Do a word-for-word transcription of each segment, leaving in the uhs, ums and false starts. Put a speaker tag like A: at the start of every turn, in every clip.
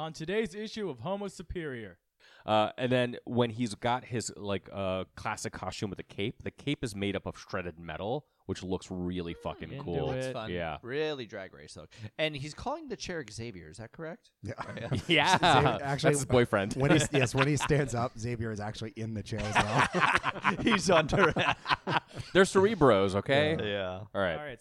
A: On today's issue of Homo Superior.
B: Uh, and then when he's got his like uh, classic costume with a cape, the cape is made up of shredded metal, which looks really fucking
A: Into
B: cool.
A: it.
C: That's fun.
B: Yeah.
C: Really drag race though. And he's calling the chair Xavier. Is that correct?
D: Yeah.
B: Yeah,
D: Xavier- actually,
B: that's his boyfriend.
D: When he yes, when he stands up, Xavier is actually in the chair as well.
C: He's under.
B: They're Cerebros, okay?
C: Yeah.
B: All right.
A: All right.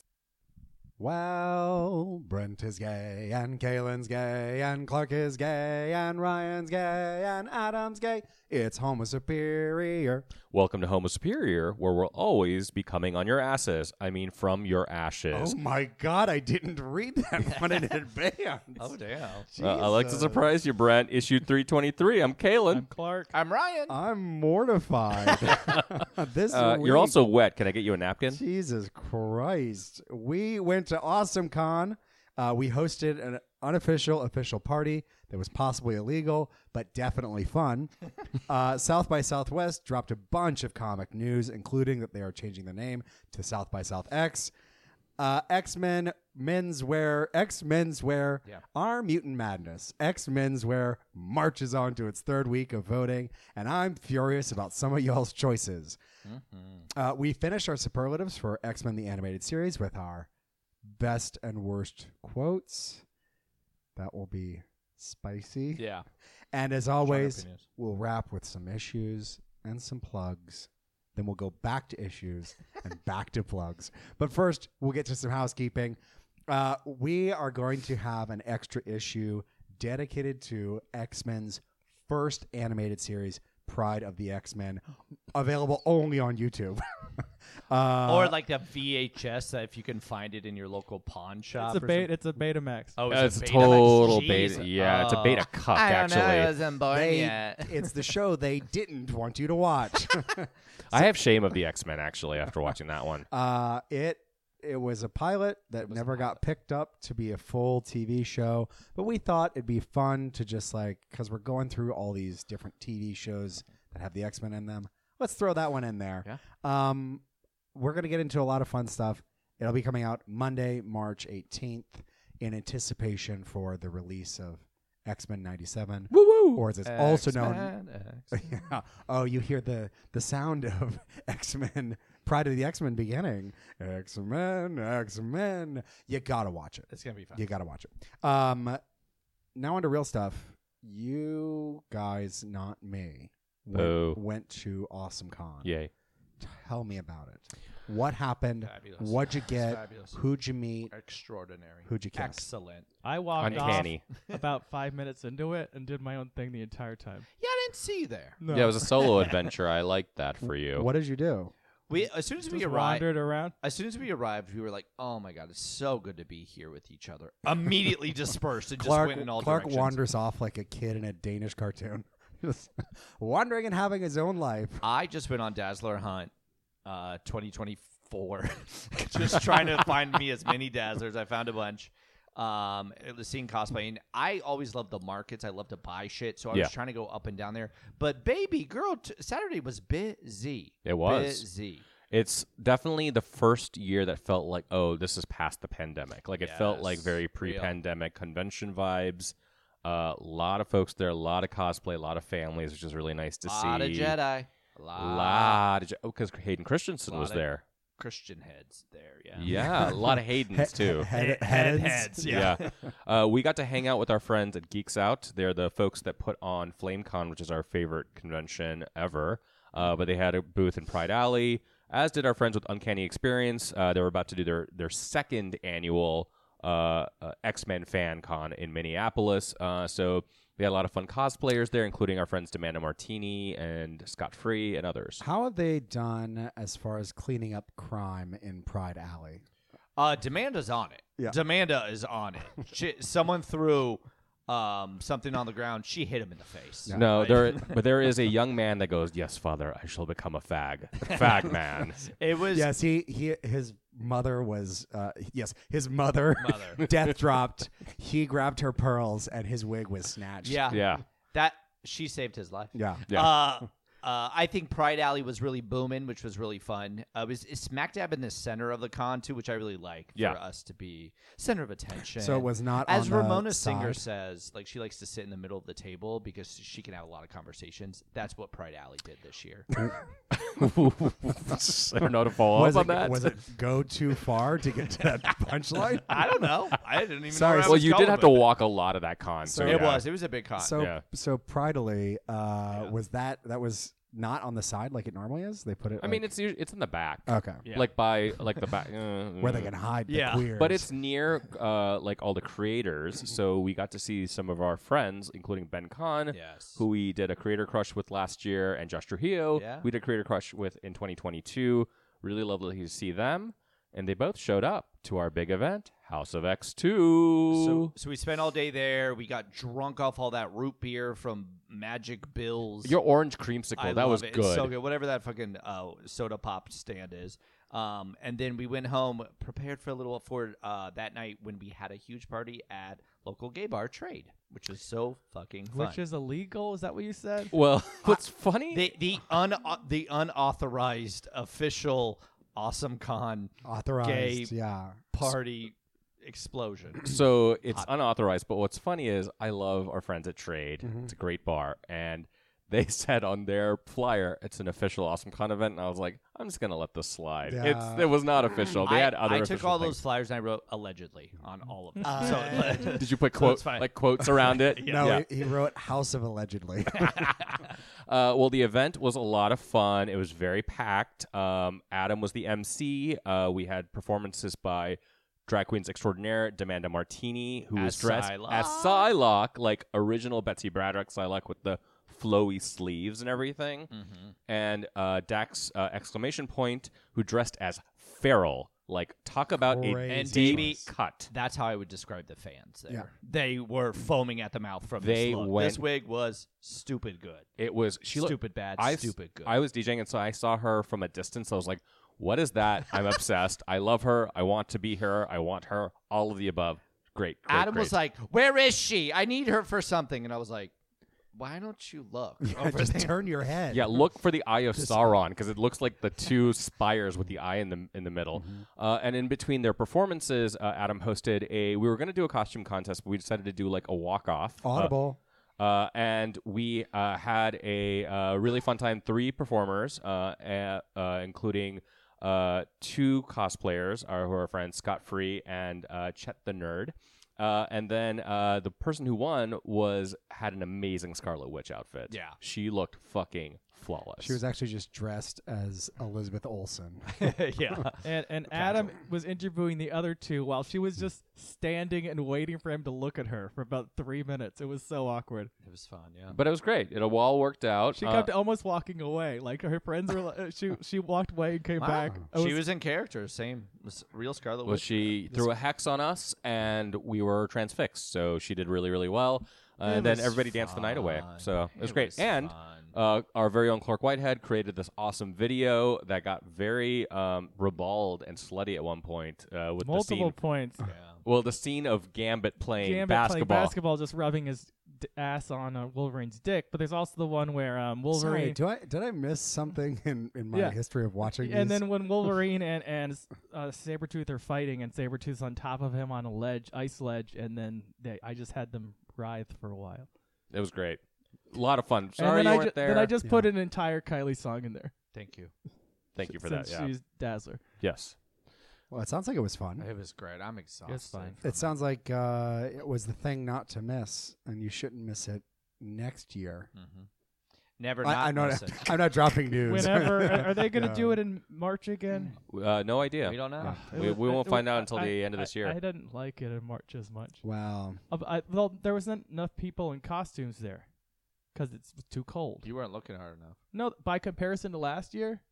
D: Well, Brent is gay, and Kaylin's gay, and Clark is gay, and Ryan's gay, and Adam's gay. It's Homo Superior.
B: Welcome to Homo Superior, where we'll always be coming on your asses. I mean, from your ashes.
D: Oh my God, I didn't read that one in advance.
C: Oh damn.
B: Uh, I like to
D: Jesus.
B: surprise you, Brent. Issue three twenty-three. I'm Kaylin.
A: I'm Clark.
C: I'm Ryan.
D: I'm mortified. this
B: Uh,
D: week,
B: you're also wet. Can I get you a napkin?
D: Jesus Christ. We went to Awesome Con. Uh, we hosted an unofficial official party that was possibly illegal, but definitely fun. uh, South by Southwest dropped a bunch of comic news, including that they are changing the name to South by South X. Uh, X-Men menswear, X-menswear,
C: Yeah.
D: Our Mutant Madness. X-menswear marches on to its third week of voting, and I'm furious about some of y'all's choices. Uh, we finished our superlatives for X-Men the Animated Series with our best and worst quotes. That will be spicy.
C: Yeah.
D: And as always,
C: opinions.
D: we'll wrap with some issues and some plugs. Then we'll go back to issues and back to plugs. But first, we'll get to some housekeeping. Uh, we are going to have an extra issue dedicated to X-Men's first animated series, Pride of the X-Men, available only on YouTube. uh,
C: Or like the V H S, that if you can find it in your local pawn shop.
A: It's a
C: or
A: beta.
C: something.
A: It's a Betamax.
C: Oh,
B: Uh, it's a
C: Betamax?
B: total
C: Jeez.
B: beta. Yeah, it's a beta
C: Oh.
B: cuck,
C: I don't know, I
B: actually.
C: wasn't born
D: they,
C: yet.
D: it's the show they didn't want you to watch.
B: I have shame of the X-Men, actually, after watching that one.
D: Uh, it it was a pilot that
C: was
D: never
C: a
D: got picked up to be a full T V show, but we thought it'd be fun to just like, because we're going through all these different T V shows that have the X-Men in them. Let's throw that one in there.
C: Yeah.
D: Um, we're gonna get into a lot of fun stuff. It'll be coming out Monday, March eighteenth, in anticipation for the release of X-Men ninety-seven,
B: Woo woo!
D: or as it's also known.
C: X-Men, X-Men.
D: Yeah. Oh, you hear the the sound of X-Men, Pride of the X-Men beginning. X-Men, X-Men. You gotta watch it.
C: It's gonna be fun.
D: You gotta watch it. Um, now on to real stuff. You guys, not me,
B: Boo.
D: went, went to Awesome Con.
B: Yay.
D: Tell me about it. What happened?
C: Fabulous.
D: What'd you get?
C: Fabulous.
D: Who'd you meet?
C: Extraordinary.
D: Who'd you kiss?
C: Excellent.
A: I walked
B: Uncanny.
A: off about five minutes into it and did my own thing the entire time.
C: Yeah, I didn't see you there.
A: No.
B: Yeah, it was a solo adventure. I liked that for you.
D: What did you do?
C: We as soon as we
A: Just
C: arrived,
A: wandered around.
C: as soon as we arrived, we were like, "Oh my god, it's so good to be here with each other." Immediately dispersed and just
D: Clark,
C: went in all
D: Clark
C: directions.
D: wanders off like a kid in a Danish cartoon. Just wandering and having his own life.
C: I just went on Dazzler Hunt, uh, twenty twenty-four, just trying to find me as many Dazzlers. I found a bunch. Um, it was seeing cosplay, and I always love the markets. I love to buy shit, so I
B: Yeah.
C: was trying to go up and down there. But baby girl, t- Saturday was busy.
B: It was.
C: busy.
B: It's definitely the first year that felt like, oh, this is past the pandemic. Like, it felt like
C: Yes,
B: very
C: real.
B: pre-pandemic convention vibes. A uh, lot of folks there, a lot of cosplay, a lot of families, which is really nice to
C: A
B: see.
C: lot of Jedi. A
B: A
C: lot,
B: lot of Je- oh, because Hayden Christensen
C: Lot
B: was
C: of-
B: there.
C: Christian heads there. Yeah.
B: Yeah, a lot of Haydens too.
D: Head,
C: Head-
D: heads.
C: heads, yeah.
B: Yeah. Uh, we got to hang out with our friends at Geeks Out. They're the folks that put on FlameCon, which is our favorite convention ever. Uh, but they had a booth in Pride Alley, as did our friends with Uncanny Experience. Uh, they were about to do their, their second annual uh, uh, X-Men Fan Con in Minneapolis. Uh, so we had a lot of fun cosplayers there, including our friends Demanda Martini and Scott Free and others.
D: How have they done as far as cleaning up crime in Pride Alley?
C: Uh, Demanda's on it.
D: Yeah.
C: Demanda is on it. She, someone threw um, something on the ground. She hit him in the face.
B: No,
C: Right?
B: there, but there is a young man that goes, "Yes, father, I shall become a fag, fag man."
C: It was.
D: Yes, he, he his mother was uh, yes, his mother,
C: Mother.
D: death dropped. He grabbed her pearls and his wig was snatched.
C: Yeah.
B: Yeah,
C: That she saved his life.
D: Yeah.
B: Yeah.
C: Uh, Uh, I think Pride Alley was really booming, which was really fun. Uh, it was it's smack dab in the center of the con too, which I really like
B: Yeah.
C: for us to be center of attention.
D: So it was not
C: as
D: on the
C: Ramona Singer
D: side?
C: says, like she likes to sit in the middle of the table because she can have a lot of conversations. That's what Pride Alley did this year.
B: I don't know how to follow
D: was
B: up
D: it,
B: on that.
D: was it go too far to get to that punchline?
C: I don't know. I didn't even
D: Sorry,
C: know. Where I
B: well,
C: was
B: you
C: going
B: did have to
C: with it.
B: walk a lot of that con. So,
C: It
B: yeah.
C: was. It was a big con.
D: So
B: Yeah.
D: so Pridely, uh,
C: Yeah.
D: was that that was not on the side like it normally is? They put it.
B: I mean,
D: like-
B: it's usu- it's in the back,
D: okay,
C: Yeah.
B: like by like the back, uh,
D: where they can hide
C: Yeah.
D: the queers.
B: But it's near uh, like all the creators, so we got to see some of our friends, including Ben Kahn,
C: Yes.
B: who we did a Creator Crush with last year, and Josh Trujillo,
C: Yeah.
B: we did Creator Crush with in twenty twenty-two. Really lovely to see them, and they both showed up to our big event, House of X two.
C: So, so we spent all day there. We got drunk off all that root beer from Magic Bill's.
B: Your orange creamsicle,
C: I
B: that
C: love
B: was
C: it.
B: good.
C: It's so good. Whatever that fucking uh, soda pop stand is. Um, and then we went home, prepared for a little for uh, that night when we had a huge party at local gay bar Trade, which was so fucking fun.
A: Which is illegal? Is that what you said?
B: Well, what's funny?
C: the the un uh, the unauthorized official Awesome Con
D: authorized.
C: gay
D: yeah.
C: party explosion.
B: So it's unauthorized, but what's funny is I love our friends at Trade.
C: Mm-hmm.
B: It's a great bar, and they said on their flyer it's an official Awesome Con event, and I was like, I'm just gonna let this slide.
D: Yeah.
B: It's it was not official. They
C: I,
B: had other.
C: I took
B: official
C: all
B: things.
C: those flyers and I wrote allegedly on all of them.
D: Uh,
C: so,
B: Did you put
C: So
B: quote
C: it's fine.
B: like quotes around it?
D: No,
B: Yeah.
D: he, he wrote House of Allegedly.
B: Uh, well, the event was a lot of fun. It was very packed. Um, Adam was the M C. Uh, we had performances by drag queens extraordinaire Demanda Martini, who was
C: As
B: dressed
C: Psylocke.
B: as Psylocke, like original Betsy Braddock Psylocke with the flowy sleeves and everything.
C: Mm-hmm.
B: And uh, Dax uh, exclamation point, who dressed as Feral. Like, talk about a
D: Crazy.
C: And
B: deep
C: Davey-
B: cut.
C: That's how I would describe the fans there.
D: Yeah.
C: They were foaming at the mouth from
B: They
C: this look.
B: went-
C: This wig was stupid good.
B: It was she looked
C: Stupid bad,
B: I, s-
C: stupid good.
B: I was DJing, and so I saw her from a distance. I was like, what is that? I'm obsessed. I love her. I want to be her. I want her. All of the above. Great. great
C: Adam
B: great.
C: was like, "Where is she? I need her for something." And I was like, "Why don't you look
D: Yeah,
C: over
D: just
C: there?"
D: turn your head.
B: yeah, look for the eye of Sauron because it looks like the two spires with the eye in the in the middle. Uh, and in between their performances, uh, Adam hosted a. We were going to do a costume contest, but we decided to do like a walk off.
D: Audible.
B: Uh, and we uh, had a uh, really fun time. Three performers, uh, uh, uh, including uh, two cosplayers, uh, who are our friends Scott Free and uh, Chet the Nerd. Uh, and then uh, the person who won was had an amazing Scarlet Witch outfit.
C: Yeah.
B: she looked fucking flawless.
D: She was actually just dressed as Elizabeth Olsen.
C: yeah.
A: And and Adam was interviewing the other two while she was just standing and waiting for him to look at her for about three minutes. It was so awkward.
C: It was fun. Yeah.
B: but it was great. It all worked out.
A: She
B: Uh,
A: kept almost walking away. Like her friends were. Like, she she walked away and came
C: Wow.
A: back. It
C: She was in character. Same. Was real Scarlet
B: well,
C: Witch.
B: she threw a hex on us, and we were transfixed. So she did really, really well. Uh, and then
C: was
B: everybody danced the night away.
C: fun.
B: So it was
C: It
B: great.
C: was
B: and
C: fun.
B: uh, our very own Clark Whitehead created this awesome video that got very um, ribald and slutty at one point uh, with the
A: multiple
B: scene.
A: points.
C: Yeah.
B: Well, the scene of Gambit playing
A: Gambit
B: basketball.
A: playing basketball, just rubbing his d- ass on uh, Wolverine's dick. But there's also the one where um, Wolverine.
D: Sorry, do I did I miss something in, in my
A: Yeah.
D: history of watching
A: And
D: these?
A: then when Wolverine and and uh, Sabretooth are fighting, and Sabretooth's on top of him on a ledge, ice ledge, and then they, I just had them writhe for a while.
B: It was great. A lot of fun.
A: and
B: Sorry
A: then
B: you
A: I
B: weren't
A: ju-
B: there.
A: Then I just
D: Yeah.
A: put an entire Kylie song in there.
C: Thank you.
B: Thank you for
A: since
B: that. Yeah.
A: she's Dazzler.
B: Yes.
D: well, it sounds like it was fun.
C: It was great. I'm exhausted.
A: fine.
C: from
D: It sounds like uh, it was the thing not to miss, and you shouldn't miss it next year.
C: Mhm. Never
D: I,
C: not
D: I'm not.
C: miss it.
D: I'm not dropping news.
A: Whenever are, are they going to
D: Yeah.
A: do it in March again?
B: Uh, no idea.
C: We don't know.
A: It
B: We-
A: was-
B: we
A: I-
B: won't
A: it
B: find
A: was-
B: out until
A: I-
B: the end of
A: I-
B: this year.
A: I didn't like it in March as much.
D: Wow.
A: Uh, I, well, there wasn't enough people in costumes there because it's too cold.
C: You weren't looking hard enough.
A: No, by comparison to last year,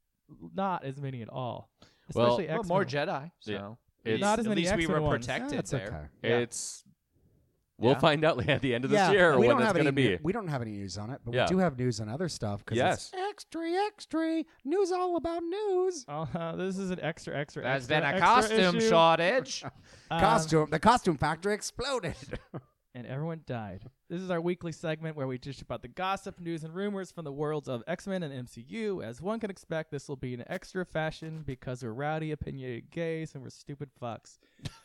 A: not as many at all.
B: Well-
A: Especially
C: Well,
A: X-Men.
C: more Jedi. So
B: Yeah.
C: at
B: It's-
C: least,
A: Not as
C: at
A: many
C: least we
A: X-Men
C: were
A: ones.
C: protected
D: That's
C: there.
D: okay.
C: Yeah.
B: It's. We'll
C: Yeah.
B: find out at the end of this
D: yeah,
B: year
D: we
B: when
D: don't
B: it's
D: have
B: going to
D: any.
B: be.
D: We don't have any news on it, but
B: Yeah.
D: we do have news on other stuff. Cause
B: Yes.
D: it's extra, extra news, all about news.
A: Uh-huh, this is an extra, extra,
C: There's
A: extra,
C: been a
A: extra
C: costume
A: issue.
C: shortage.
A: Um,
D: costume. The costume factory exploded.
A: and everyone died. This is our weekly segment where we dish about the gossip, news, and rumors from the worlds of X-Men and M C U. As one can expect, this will be an extra fashion because we're rowdy, opinionated gays, and we're stupid fucks.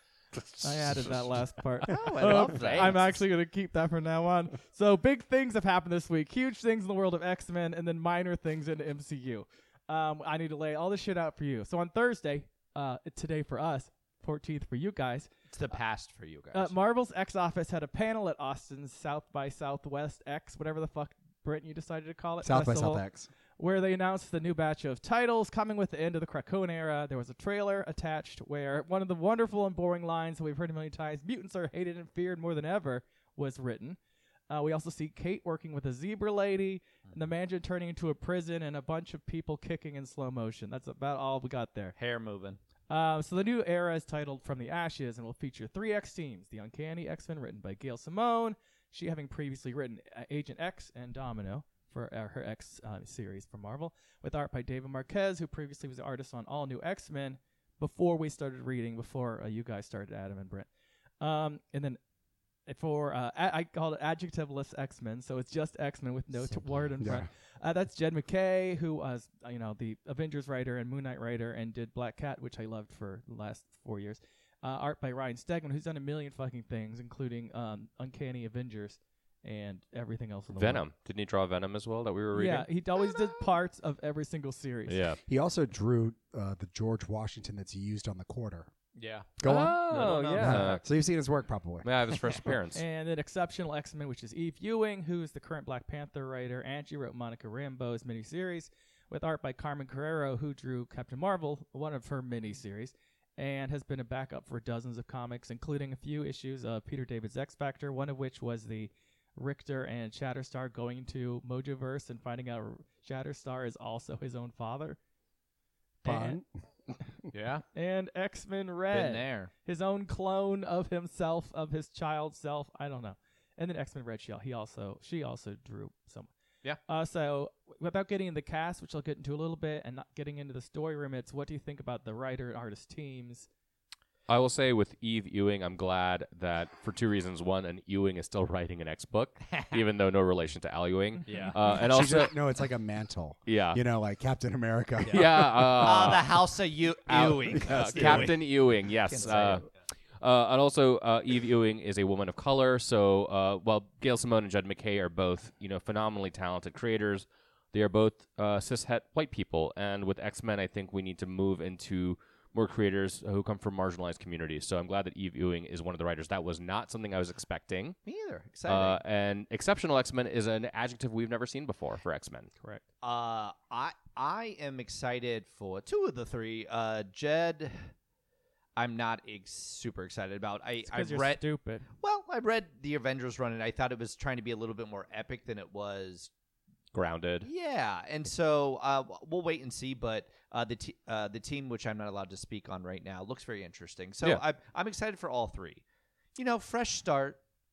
A: I added that last part.
C: Oh, I
A: Uh,
C: love that.
A: I'm actually going to keep that from now on. So big things have happened this week. Huge things in the world of X-Men, and then minor things in the M C U. Um, I need to lay all this shit out for you. So on Thursday, uh, today for us, fourteenth for you guys,
C: It's the past for you guys.
A: uh, Marvel's X Office had a panel at Austin's South by Southwest X, whatever the fuck, Britain, you decided to call it.
D: South by
A: festival,
D: South-X.
A: where they announced the new batch of titles coming with the end of the Krakoan era. There was a trailer attached where one of the wonderful and boring lines that we've heard a million times, mutants are hated and feared more than ever, was written. Uh, we also see Kate working with a zebra lady, and the mansion turning into a prison, and a bunch of people kicking in slow motion. That's about all we got there.
C: Hair moving.
A: Uh, so the new era is titled From the Ashes and will feature three X teams. The Uncanny X-Men, written by Gail Simone, she having previously written uh, Agent X and Domino for uh, her X uh, series for Marvel, with art by David Marquez, who previously was the artist on all new X-Men before we started reading, before uh, you guys started, Adam and Brent. Um, and then for, uh, a- I call it adjectiveless X-Men, so it's just X-Men with no t- word in
D: Yeah.
A: front. Uh, that's Jed McKay, who was, uh, you know, the Avengers writer and Moon Knight writer, and did Black Cat, which I loved for the last four years. Uh, art by Ryan Stegman, who's done a million fucking things, including um, Uncanny Avengers and everything else in the
B: Venom. Didn't he draw Venom as well that we were
A: world.
B: reading?
A: Yeah, he always did parts of every single series.
B: Yeah.
D: He also drew uh, the George Washington that's used on the quarter.
C: Yeah.
D: Go on.
B: Oh,
C: No, no, no.
B: yeah.
D: So you've seen his work probably.
B: Yeah, his first appearance.
A: And then Exceptional X-Men, which is Eve Ewing, who's the current Black Panther writer, and she wrote Monica Rambeau's miniseries, with art by Carmen Carrero, who drew Captain Marvel, one of her miniseries, and has been a backup for dozens of comics, including a few issues of Peter David's X-Factor, one of which was the Richter and Shatterstar going to Mojoverse and finding out Shatterstar is also his own father.
D: Fun.
C: Yeah.
A: And X-Men
C: Been
A: Red,
C: there.
A: his own clone of himself, of his child self. I don't know. And then X-Men Red Shell, he also, she also drew some.
C: Yeah.
A: Uh, so without getting in the cast, which I'll get into a little bit, and not getting into the story remits, what do you think about the writer and artist teams?
B: I will say with Eve Ewing, I'm glad that for two reasons. One, an Ewing is still writing an X book, even though no relation to Al Ewing.
C: Yeah.
B: Uh, and
D: She
B: also,
D: just- no, it's like a mantle.
B: yeah,
D: You know, like Captain America.
B: yeah.
C: Ah,
B: Uh,
C: the House of Ew-
B: Al-
C: Ewing.
B: uh, Captain Ewing, yes.
C: Can't say
B: Uh, uh, and also, uh, Eve Ewing is a woman of color. So uh, while Gail Simone and Judd McKay are both, you know, phenomenally talented creators, they are both uh, cishet white people. And with X-Men, I think we need to move into more creators who come from marginalized communities. So I'm glad that Eve Ewing is one of the writers. That was not something I was expecting.
C: Me either. Exciting.
B: Uh, and exceptional X-Men is an adjective we've never seen before for X-Men.
A: Correct.
C: Uh, I I am excited for two of the three. Uh, Jed, I'm not ex- super excited about. I I
A: Because you're
C: read
A: stupid.
C: well, I read the Avengers run, and I thought it was trying to be a little bit more epic than it was.
B: Grounded.
C: Yeah, and so uh, we'll wait and see. But uh, the t- uh, the team, which I'm not allowed to speak on right now, looks very interesting. So
B: Yeah.
C: I'm I'm excited for all three. You know, fresh start.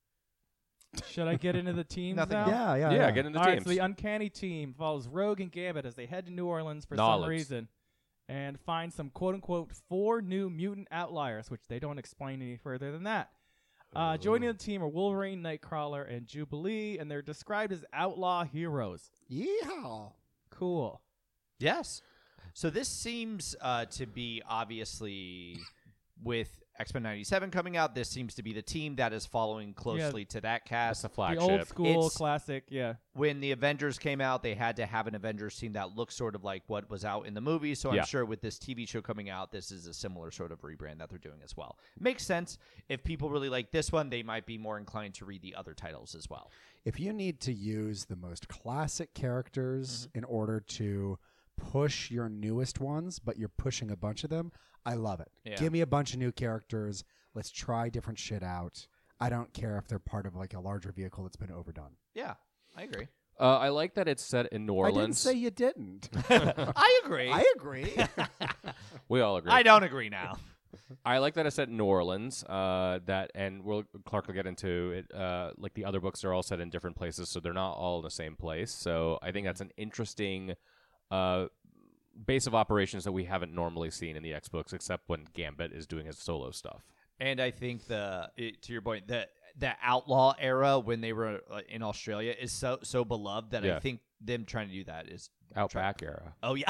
A: Should I get into the teams
C: Nothing
A: now?
D: Yeah, yeah,
B: Yeah,
D: yeah.
B: get into
A: All right,
B: teams.
A: so the Uncanny team follows Rogue and Gambit as they head to New Orleans for
B: Knowledge.
A: some reason and find some quote-unquote four new mutant outliers, which they don't explain any further than that. Uh, joining the team are Wolverine, Nightcrawler, and Jubilee, and they're described as outlaw heroes.
D: Yeehaw.
A: Cool.
C: Yes. So this seems uh, to be obviously with X-Men ninety-seven coming out. This seems to be the team that is following closely to that
B: That's
C: cast.
B: a
A: The
B: flagship.
A: old school
C: It's-
A: classic, yeah.
C: When the Avengers came out, they had to have an Avengers team that looked sort of like what was out in the movie. So
B: Yeah.
C: I'm sure with this T V show coming out, this is a similar sort of rebrand that they're doing as well. Makes sense. If people really like this one, they might be more inclined to read the other titles as well.
D: If you need to use the most classic characters
C: Mm-hmm.
D: in order to push your newest ones, but you're pushing a bunch of them, I love it.
C: Yeah.
D: Give me a bunch of new characters. Let's try different shit out. I don't care if they're part of like a larger vehicle that's been overdone.
C: Yeah, I agree.
B: Uh, I like that it's set in New Orleans.
D: I didn't say you didn't.
C: I agree.
D: I agree.
B: we all agree.
C: I don't agree now.
B: I like that it's set in New Orleans. Uh, that and we'll, Clark will get into it. Uh, like the other books are all set in different places, so they're not all in the same place. So I think that's an interesting uh, base of operations that we haven't normally seen in the X books, except when Gambit is doing his solo stuff.
C: And I think the it, to your point that the outlaw era when they were uh, in Australia is so so beloved that
B: Yeah.
C: I think them trying to do that is
B: Outback era.
C: oh yeah.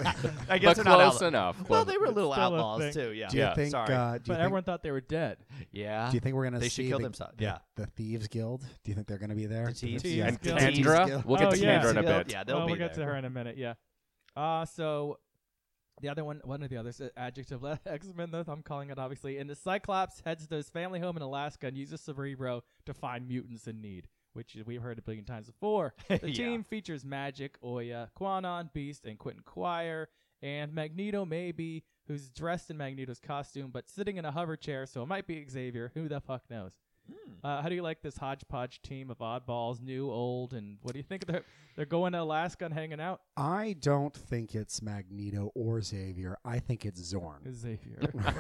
C: I guess
B: But
C: they're not
B: close
C: outlaw-
B: enough.
C: Well,
B: Close-
C: they were
A: It's
C: little
A: still a
C: outlaws
A: thing.
C: too. Yeah.
D: Do you
B: Yeah.
D: think?
C: Sorry.
D: Uh, do you
A: But
D: think,
A: everyone thought they were dead.
C: yeah.
D: do you think we're gonna
C: They
D: see
C: should kill
D: the,
C: themselves.
D: the-
C: Yeah.
D: the Thieves Guild? Do you think they're gonna be there?
C: The Thieves
A: Thieves
C: Guild.
B: and
A: Guild.
C: Thieves
B: Kendra.
C: Guild.
B: We'll get
A: Oh,
B: to
A: yeah.
B: Kendra in a
C: Thieves
B: bit.
C: Guild. Yeah, they'll
A: well,
C: be
A: we'll get
C: there.
A: to her in a minute. Yeah. Uh so the other one, one of the others, uh, adjective X Men. Though I'm calling it obviously. And the Cyclops heads to his family home in Alaska and uses Cerebro to find mutants in need, which we've heard a billion times before. The
C: Yeah.
A: team features Magic, Oya, Quanon, Beast, and Quentin Quire, and Magneto maybe, who's dressed in Magneto's costume but sitting in a hover chair, so it might be Xavier. Who the fuck knows? Uh, how do you like this hodgepodge team of oddballs, new, old, and what do you think? They're they're going to Alaska and hanging out.
D: I don't think it's Magneto or Xavier. I think it's Zorn.
A: Xavier.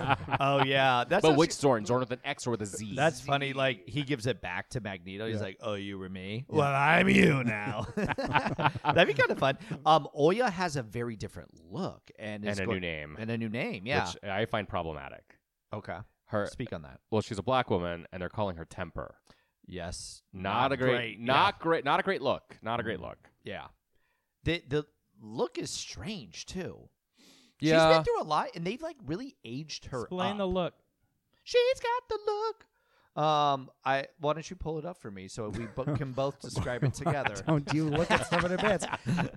C: Oh yeah. That's
B: But
C: actually-
B: which Zorn? Zorn with an X or with a Z?
C: That's funny. Like he gives it back to Magneto. He's
D: Yeah.
C: like, "Oh, you were me. Well, I'm you now." That'd be kind of fun. Um, Oya has a very different look and
B: and
C: is
B: a
C: go-
B: new name,
C: and a new name. Yeah.
B: which I find problematic.
C: Okay.
B: Her,
C: Speak on that.
B: well, she's a black woman, and they're calling her Temper.
C: Yes.
B: Not, a great, not great, not a great look. Not a great look.
C: Yeah. The the look is strange too.
B: Yeah.
C: She's been through a lot, and they've like really aged her
A: Explain
C: up.
A: the look.
C: She's got the look. Um, I why don't you pull it up for me so we bo- can both describe it together?
D: Don't you look at some of the bits?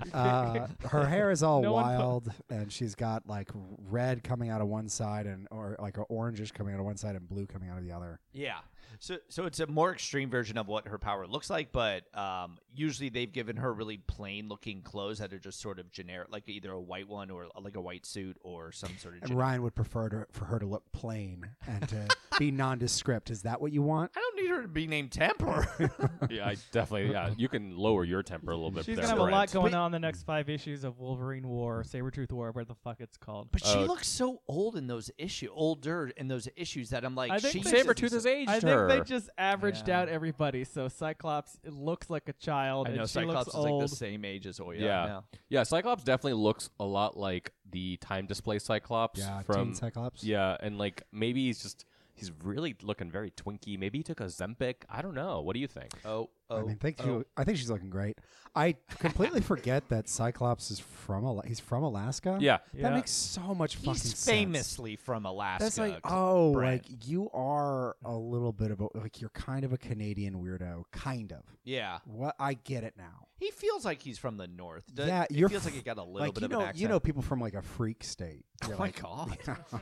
D: Uh, her hair is all
A: No one put-
D: wild, and she's got like red coming out of one side, and or like orangish coming out of one side, and blue coming out of the other.
C: Yeah. So so it's a more extreme version of what her power looks like, but um, usually they've given her really plain looking clothes that are just sort of generic, like either a white one or like a white suit or some sort of.
D: And
C: generic.
D: Ryan would prefer to, for her to look plain and to be nondescript. Is that what you want?
C: I don't need her to be named Temper.
B: Yeah, I definitely. Yeah, you can lower your temper a little bit.
A: She's
B: there,
A: gonna have a lot
B: Brent.
A: going
C: But-
A: on in the next five issues of Wolverine War, Sabretooth War, where the fuck it's called.
C: But she
B: Uh,
C: looks so old in those issues, older in those issues that I'm like,
A: I think
C: she
A: they
B: Sabretooth has aged
A: I
B: her.
A: think they just averaged
C: Yeah.
A: out everybody. So Cyclops it looks like a child,
C: I know
A: and she
C: Cyclops
A: looks
C: is like
A: old.
C: the same age as Oya.
B: Yeah. Yeah, Cyclops definitely looks a lot like the time display Cyclops
D: Yeah,
B: from
D: Teen Cyclops.
B: Yeah, and like maybe he's just he's really looking very twinky. Maybe he took a Zempic. I don't know. What do you think?
C: Oh, oh.
D: I mean, think
C: oh.
D: she, I think she's looking great. I completely forget that Cyclops is from Ala- he's from Alaska.
B: Yeah.
D: that
A: Yeah.
D: makes so much fucking
C: He's
D: sense.
C: famously from Alaska.
D: That's like, oh,
C: Brent.
D: like you are a little bit of a like you're kind of a Canadian weirdo, kind of.
C: yeah.
D: What I get it now.
C: He feels like he's from the north. Does-
D: Yeah,
C: it
D: you're
C: feels like
D: f-
C: he got a little
D: Like
C: bit
D: you
C: of
D: know,
C: an accent.
D: you know people from like a freak state.
C: Oh
D: You're
C: my
D: like,
C: god!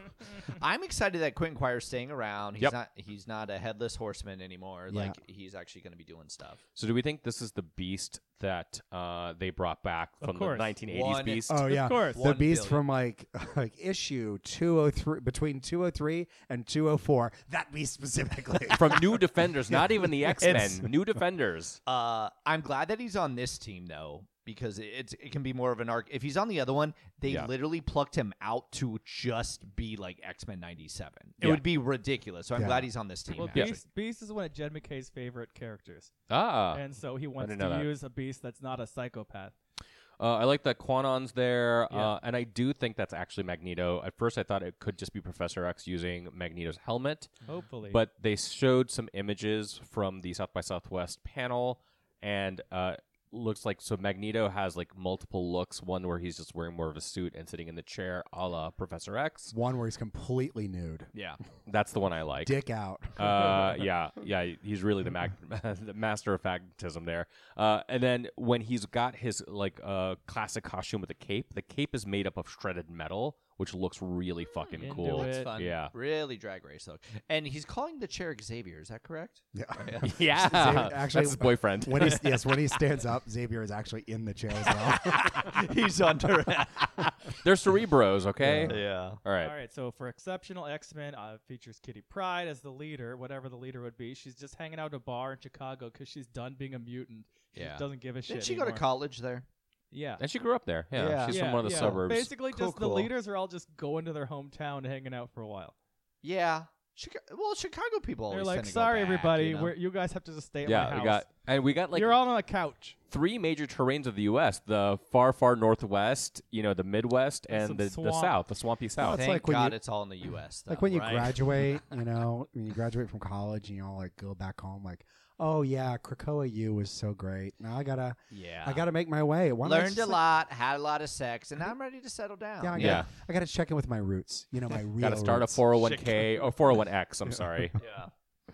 C: I'm excited that Quentin Quire's staying around. He's
B: Yep.
C: not. He's not a headless horseman anymore.
D: Yeah.
C: Like he's actually going to be doing stuff.
B: So do we think this is the Beast that uh, they brought back
A: Of
B: from the
A: course.
B: nineteen eighties
C: One-
B: Beast?
D: Oh yeah,
A: Of course.
D: the
C: One
D: Beast
C: billion.
D: from like like issue two oh three between two oh three and two oh four. That Beast specifically.
B: From New Defenders, not even the X
C: It's-
B: Men. New Defenders.
C: Uh, I'm glad that he's on this team though, because it's it can be more of an arc. If he's on the other one, they
B: Yeah.
C: literally plucked him out to just be like X Men ninety-seven. It
B: Yeah.
C: would be ridiculous. So I'm
D: Yeah.
C: glad he's on this team.
A: Well,
C: now.
B: Yeah.
A: Beast, Beast is one of Jed McKay's favorite characters,
B: Ah.
A: and so he wants
B: didn't
A: to
B: know that.
A: use a Beast that's not a psychopath.
B: Uh, I like that Quanon's there,
A: Yeah.
B: uh, and I do think that's actually Magneto. At first, I thought it could just be Professor X using Magneto's helmet,
A: Hopefully,
B: but they showed some images from the South by Southwest panel, and uh, looks like so Magneto has like multiple looks. One where he's just wearing more of a suit and sitting in the chair, a la Professor X.
D: One where he's completely nude,
C: Yeah.
B: That's the one I like.
D: dick out.
B: Uh, yeah, yeah, he's really the, mag- the master of magnetism there. Uh, and then when he's got his like uh, classic costume with the cape, the cape is made up of shredded metal, which looks really fucking
A: Into
B: cool.
A: it.
C: That's fun.
B: Yeah.
C: Really drag race look. And he's calling the chair Xavier. Is that correct?
D: Yeah.
B: Yeah,
D: Xavier- actually,
B: that's his boyfriend.
D: When he yes, when he stands up, Xavier is actually in the chair as well.
C: he's under.
B: They're Cerebros, okay?
C: yeah.
B: All right.
A: all right. So for exceptional X Men, uh, features Kitty Pryde as the leader, whatever the leader would be. She's just hanging out at a bar in Chicago because she's done being a mutant. She
C: Yeah.
A: doesn't give a shit.
C: Didn't she go to
A: anymore.
C: college there?
A: Yeah.
B: And she grew up there. Yeah,
C: Yeah.
B: she's
A: yeah,
B: from one of the
A: yeah.
B: suburbs.
A: Basically,
C: Cool,
A: just
C: cool.
A: the leaders are all just going to their hometown, hanging out for a while.
C: Yeah. Chica- well, Chicago people
A: They're
C: always
A: like,
C: tend to
A: sorry,
C: go back,
A: everybody,
C: you know?
A: we're, you guys have to just stay at my
B: Yeah,
A: house.
B: we got and we got like
A: You're all on a couch.
B: three major terrains of the U S: the far, far northwest, you know, the Midwest,
A: And
B: and
A: some
B: the, the
A: swamp.
B: South, the swampy South.
D: it's
C: Thank
D: like when
C: God
D: you-
C: it's all in the U S Though,
D: Like when you
C: right?
D: graduate, you know, when you graduate from college and you all like go back home, like, oh yeah, Krakoa U was so great. Now I gotta,
C: yeah,
D: I gotta make my way. Why don't I
C: learned
D: just,
C: a
D: like-
C: lot, had a lot of sex, and now I'm ready to settle down.
D: Yeah, I
B: Yeah.
D: gotta, I gotta check in with my roots. You know, my real.
B: Got to start a
D: roots.
B: four oh one k or four oh one x. I'm sorry.
C: yeah.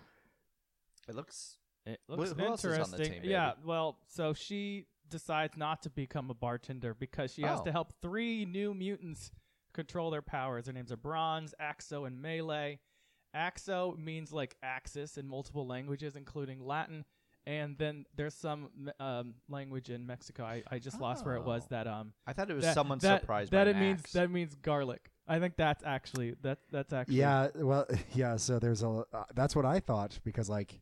C: It looks.
A: It
C: Wh-
A: looks
C: who else is on the
A: interesting.
C: team,
A: yeah, well, so she decides not to become a bartender because she has
C: Oh.
A: to help three new mutants control their powers. Their names are Bronze, Axo, and Melee. Axo means like axis in multiple languages, including Latin. And then there's some me- um, language in Mexico. I, I just lost where it was
C: Oh.
A: that um
C: I thought it was
A: that,
C: someone
A: that,
C: surprised
A: that
C: by
A: it
C: an
A: means
C: axe.
A: that means garlic. I think that's actually that that's actually
D: Yeah, well, yeah. So there's a. Uh, that's what I thought because like,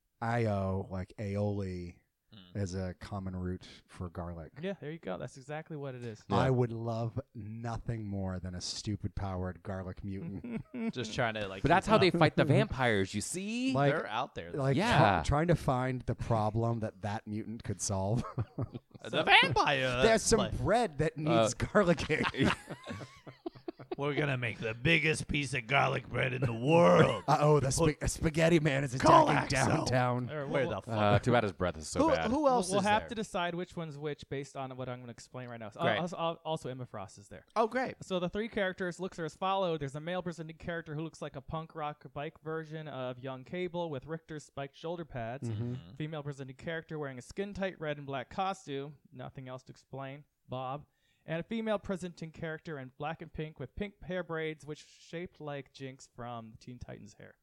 D: Io, like aioli,
C: Mm.
D: is a common root for garlic.
A: yeah. There you go. That's exactly what it is.
B: Yeah.
D: I would love nothing more than a stupid powered garlic mutant.
C: Just trying to like.
B: But that's
C: keep
B: how
C: up.
B: they fight the vampires. You see?
D: Like-
C: They're out there.
D: Like
B: Yeah.
D: try- trying to find the problem that that mutant could solve.
C: the vampire.
D: There's some
C: like,
D: bread that
B: Uh,
D: needs garlicking.
C: We're gonna make the biggest piece of garlic bread in the world.
D: Uh oh, the sp- spaghetti man is
C: Call
D: attacking
C: Axo.
D: downtown.
A: Or
C: Where
A: we'll-
C: the fuck?
B: uh, too bad his breath is so
C: who,
B: bad.
C: who
A: We'll,
C: else
A: we'll
C: is
A: have
C: there?
A: to decide which one's which based on what I'm going to explain right now. So,
C: Great.
A: also, al- also, Emma Frost is there.
C: Oh, great.
A: So the three characters looks are as follow. There's a male presenting character who looks like a punk rock bike version of young Cable with Richter's spiked shoulder pads.
D: Mhm.
A: Female presenting character wearing a skin tight red and black costume. Nothing else to explain. Bob. And a female presenting character in black and pink with pink hair braids, which shaped like Jinx from Teen Titans hair.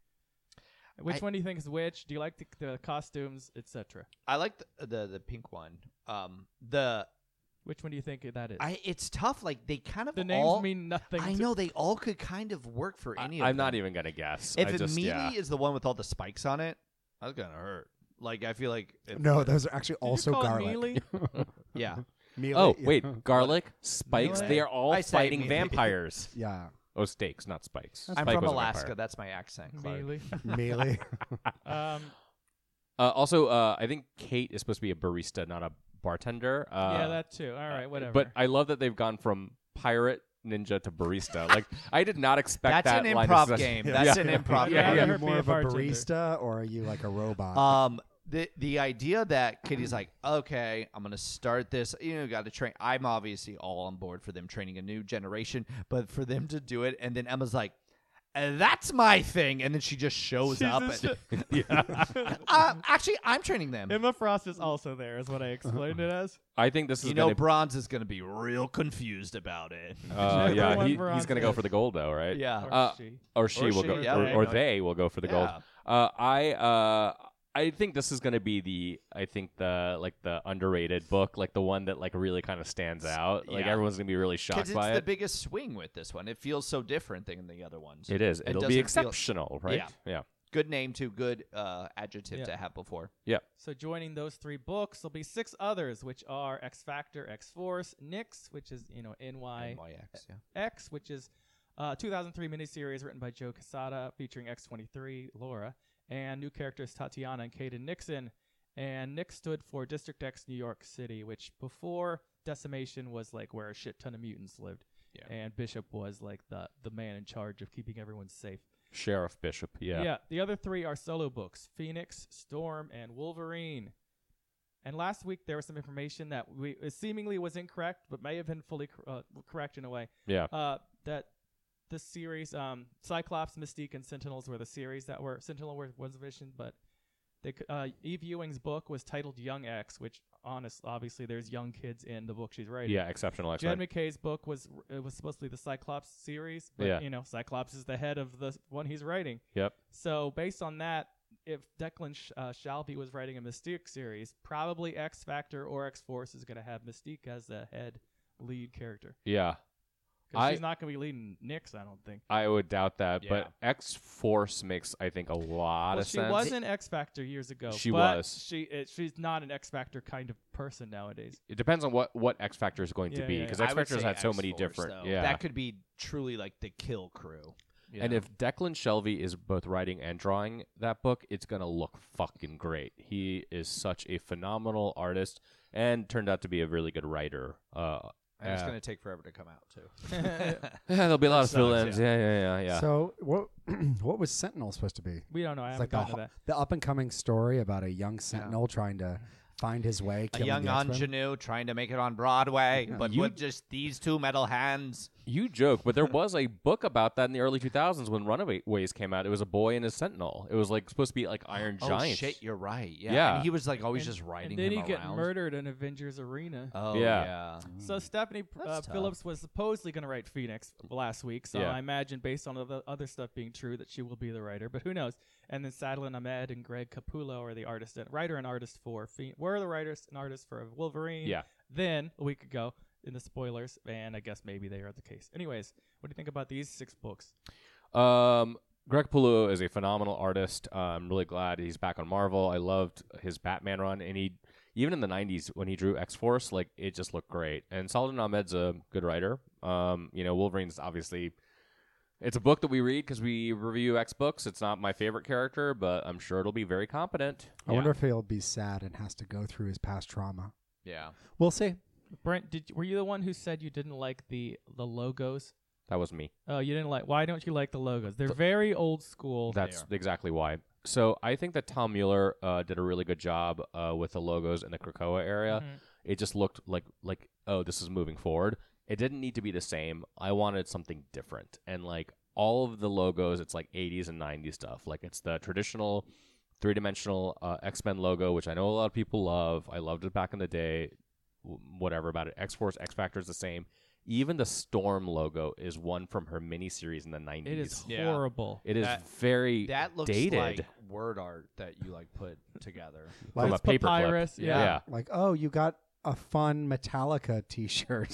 A: Which
C: I-
A: one do you think is which? Do you like the, the costumes, et cetera?
C: I like the, the the pink one. Um, the
A: Which one do you think that is?
C: I it's tough. Like they kind of
A: the names
C: all.
A: mean nothing.
C: I
A: to-
C: know they all could kind of work for
B: I,
C: any of
B: I'm
C: them.
B: not even gonna guess.
C: If
B: I
C: it
B: just,
C: Mealy
B: yeah.
C: is the one with all the spikes on it, that's gonna hurt. Like I feel like if-
D: No, those are actually
A: Did you
D: also
A: call it
D: garlic.
A: mealy?
C: yeah.
D: Mealy,
B: Oh
D: yeah.
B: wait, garlic, spikes.
A: Melee?
B: They are all
C: I say
B: fighting
C: melee.
B: vampires.
D: Yeah,
B: Oh, steaks, not spikes.
C: I'm
B: Spike
C: from
B: was a
C: Alaska.
B: vampire.
C: That's my accent. Clark.
A: Mealy.
D: mealy.
A: um,
B: Uh, also, uh, I think Kate is supposed to be a barista, not a bartender. Uh,
A: yeah, that too. All right, whatever.
B: But I love that they've gone from pirate ninja to barista. Like I did not expect
C: That's
B: that
C: an
B: line of
C: improv
B: success-
C: game.
B: Yeah.
C: That's
B: Yeah.
C: an improv
A: Yeah,
D: Are
A: yeah.
C: game.
D: you
A: Be
D: more
A: a
D: of a
A: bartender.
D: barista or are you like a robot?
C: Um, the the idea that Kitty's like, okay, I'm gonna start this. You know, got to train. I'm obviously all on board for them training a new generation, but for them to do it, and then Emma's like, "Uh, that's my thing, and then she just shows
A: She's
C: up.
A: just-
C: and,
B: Yeah.
C: uh, actually, I'm training them.
A: Emma Frost is also there, is what I explained it as.
B: I think this is
C: You know,
B: gonna.
C: Bronze is gonna be real confused about it.
B: uh,
A: Whichever
B: yeah,
A: one
B: he,
A: Bronze
B: he's gonna go
A: is.
B: for the gold though, right?
C: Yeah.
A: Or
B: Uh,
A: she.
B: Or she
C: Or
B: will
C: she,
B: go,
C: yeah,
B: or,
C: they
B: or
C: know.
B: they will go for the gold.
C: Yeah.
B: Uh, I uh, I think this is gonna be the I think the like the underrated book, like the one that like really kind of stands out. Like
C: Yeah.
B: everyone's gonna be really shocked
C: Because it's
B: by
C: the
B: it.
C: biggest swing with this one. It feels so different than the other ones.
B: It is.
C: It
B: It'll be
C: doesn't feel-
B: exceptional, right?
C: Yeah.
B: Yeah.
C: Good name too. Good uh, adjective
A: Yeah.
C: to have before.
A: So joining those three books, there'll be six others, which are X Factor, X Force, Nyx, which is, you know, N Y
C: N Y X, yeah.
A: X, which is uh, two thousand three miniseries written by Joe Quesada featuring X twenty-three, Laura, and new characters Tatiana and Kaden Nixon. And Nyx stood for District X New York City, which before Decimation was like where a shit ton of mutants lived.
C: Yeah.
A: And Bishop was like the, the man in charge of keeping everyone safe.
B: Sheriff Bishop. Yeah.
A: The other three are solo books: Phoenix, Storm, and Wolverine. And last week there was some information that we uh, seemingly was incorrect, but may have been fully cor- uh, correct in a way.
B: Yeah.
A: Uh, that this series, um, Cyclops, Mystique, and Sentinels were the series that were Sentinel was, was Vision, but they c- uh, Eve Ewing's book was titled Young X, which honest, obviously there's young kids in the book she's writing.
B: Yeah. Exceptional
A: Jen
B: X-Men.
A: McKay's book was it was supposed to be the Cyclops series, but
B: Yeah.
A: you know Cyclops is the head of the one he's writing.
B: Yep.
A: So based on that, if Declan Sh- uh, Shalvey was writing a Mystique series, probably X Factor or X Force is going to have Mystique as the head lead character.
B: Yeah.
A: Because
B: I-
A: she's not going to be leading Nyx, I don't think.
B: I would doubt that,
C: Yeah.
B: but X Force makes I think a lot
A: Well,
B: of
A: she
B: sense.
A: was in X Factor years ago.
B: She
A: but
B: was.
A: She it, she's not an X Factor kind of person nowadays.
B: It depends on what what X Factor is going
A: Yeah,
B: to be
A: yeah,
B: because
A: yeah.
B: X
C: I would
B: Factor's
C: say
B: had so many
C: X-Force,
B: different.
C: though.
B: Yeah.
C: That could be truly like the kill crew. Yeah.
B: And if Declan Shelvey is both writing and drawing that book, it's going to look fucking great. He is such a phenomenal artist and turned out to be a really good writer. Uh,
C: and it's
B: uh,
C: going to take forever to come out too.
B: yeah, there'll be a lot of
C: sucks,
B: fill-ins.
C: yeah.
B: Yeah, yeah, yeah, yeah.
D: So what what was Sentinel supposed to be?
A: We don't know. I
D: It's
A: haven't
D: like the,
A: gotten to
D: ho-
A: that.
D: the up and coming story about a young Sentinel trying to find his way.
C: A
D: killing
C: young
D: the X-Men.
C: ingenue trying to make it on Broadway,
D: Yeah.
C: but
B: You-
C: with just these two metal hands.
B: You joke, but there was a book about that in the early two thousands when Runaways came out. It was a boy and his sentinel. It was like supposed to be like Iron
C: Oh
B: Giant.
C: shit, you're right. Yeah,
B: Yeah.
C: And he was like always
A: And-
C: just riding
A: and then
C: him
A: he get
C: around.
A: murdered in Avengers Arena.
C: Oh
B: Yeah.
C: yeah.
A: So Stephanie uh,
C: That's tough.
A: Phillips was supposedly going to write Phoenix last week. So
B: Yeah.
A: I imagine, based on the other stuff being true, that she will be the writer. But who knows? And then Sadlin Ahmed and Greg Capullo are the artist and writer and artist for Phoenix. Were the writers and artists for Wolverine.
B: Yeah.
A: Then a week ago in the spoilers, and I guess maybe they are the case. Anyways, what do you think about these six books?
B: Um, Greg Capullo is a phenomenal artist. Uh, I'm really glad he's back on Marvel. I loved his Batman run, and he even in the nineties when he drew X Force, like it just looked great. And Saladin Ahmed's a good writer. Um, you know, Wolverine's obviously. It's a book that we read because we review X books. It's not my favorite character, but I'm sure it'll be very competent.
D: I wonder if he'll be sad and has to go through his past trauma.
C: Yeah.
D: We'll see.
A: Brent, did were you the one who said you didn't like the the logos?
B: That was me.
A: Oh, you didn't like. Why don't you like the logos? They're very old school.
B: That's exactly why. So I think that Tom Mueller uh, did a really good job uh, with the logos in the Krakoa area.
A: Mhm.
B: It just looked like like oh, this is moving forward. It didn't need to be the same. I wanted something different, and like all of the logos, it's like eighties and nineties stuff. Like it's the traditional three dimensional uh, X-Men logo, which I know a lot of people love. I loved it back in the day. W- Whatever about it, X Force, X Factor is the same. Even the Storm logo is one from her miniseries in the nineties.
A: It is
C: Yeah.
A: horrible.
B: It is
C: That-
B: very
C: That looks
B: dated.
C: like word art that you like put together.
B: from a
A: It's
B: paperclip.
A: papyrus, yeah.
B: yeah.
D: Like, oh, you got a fun Metallica T-shirt.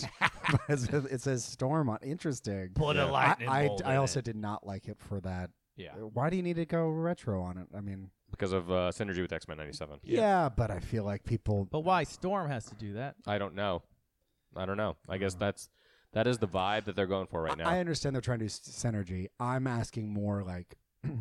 D: It says Storm on. Interesting.
C: Put
B: Yeah.
C: a
D: I,
C: lightning
D: I,
C: bolt
D: I
C: in
D: also
C: it.
D: did not like it for that.
C: Yeah.
D: Why do you need to go retro on it? I mean,
B: because of uh, synergy with X Men ninety-seven.
D: yeah. but I feel like people.
A: But why Storm has to do that?
B: I don't know. I don't know. I guess that's that is the vibe that they're going for right now.
D: I understand they're trying to do s- synergy. I'm asking more like,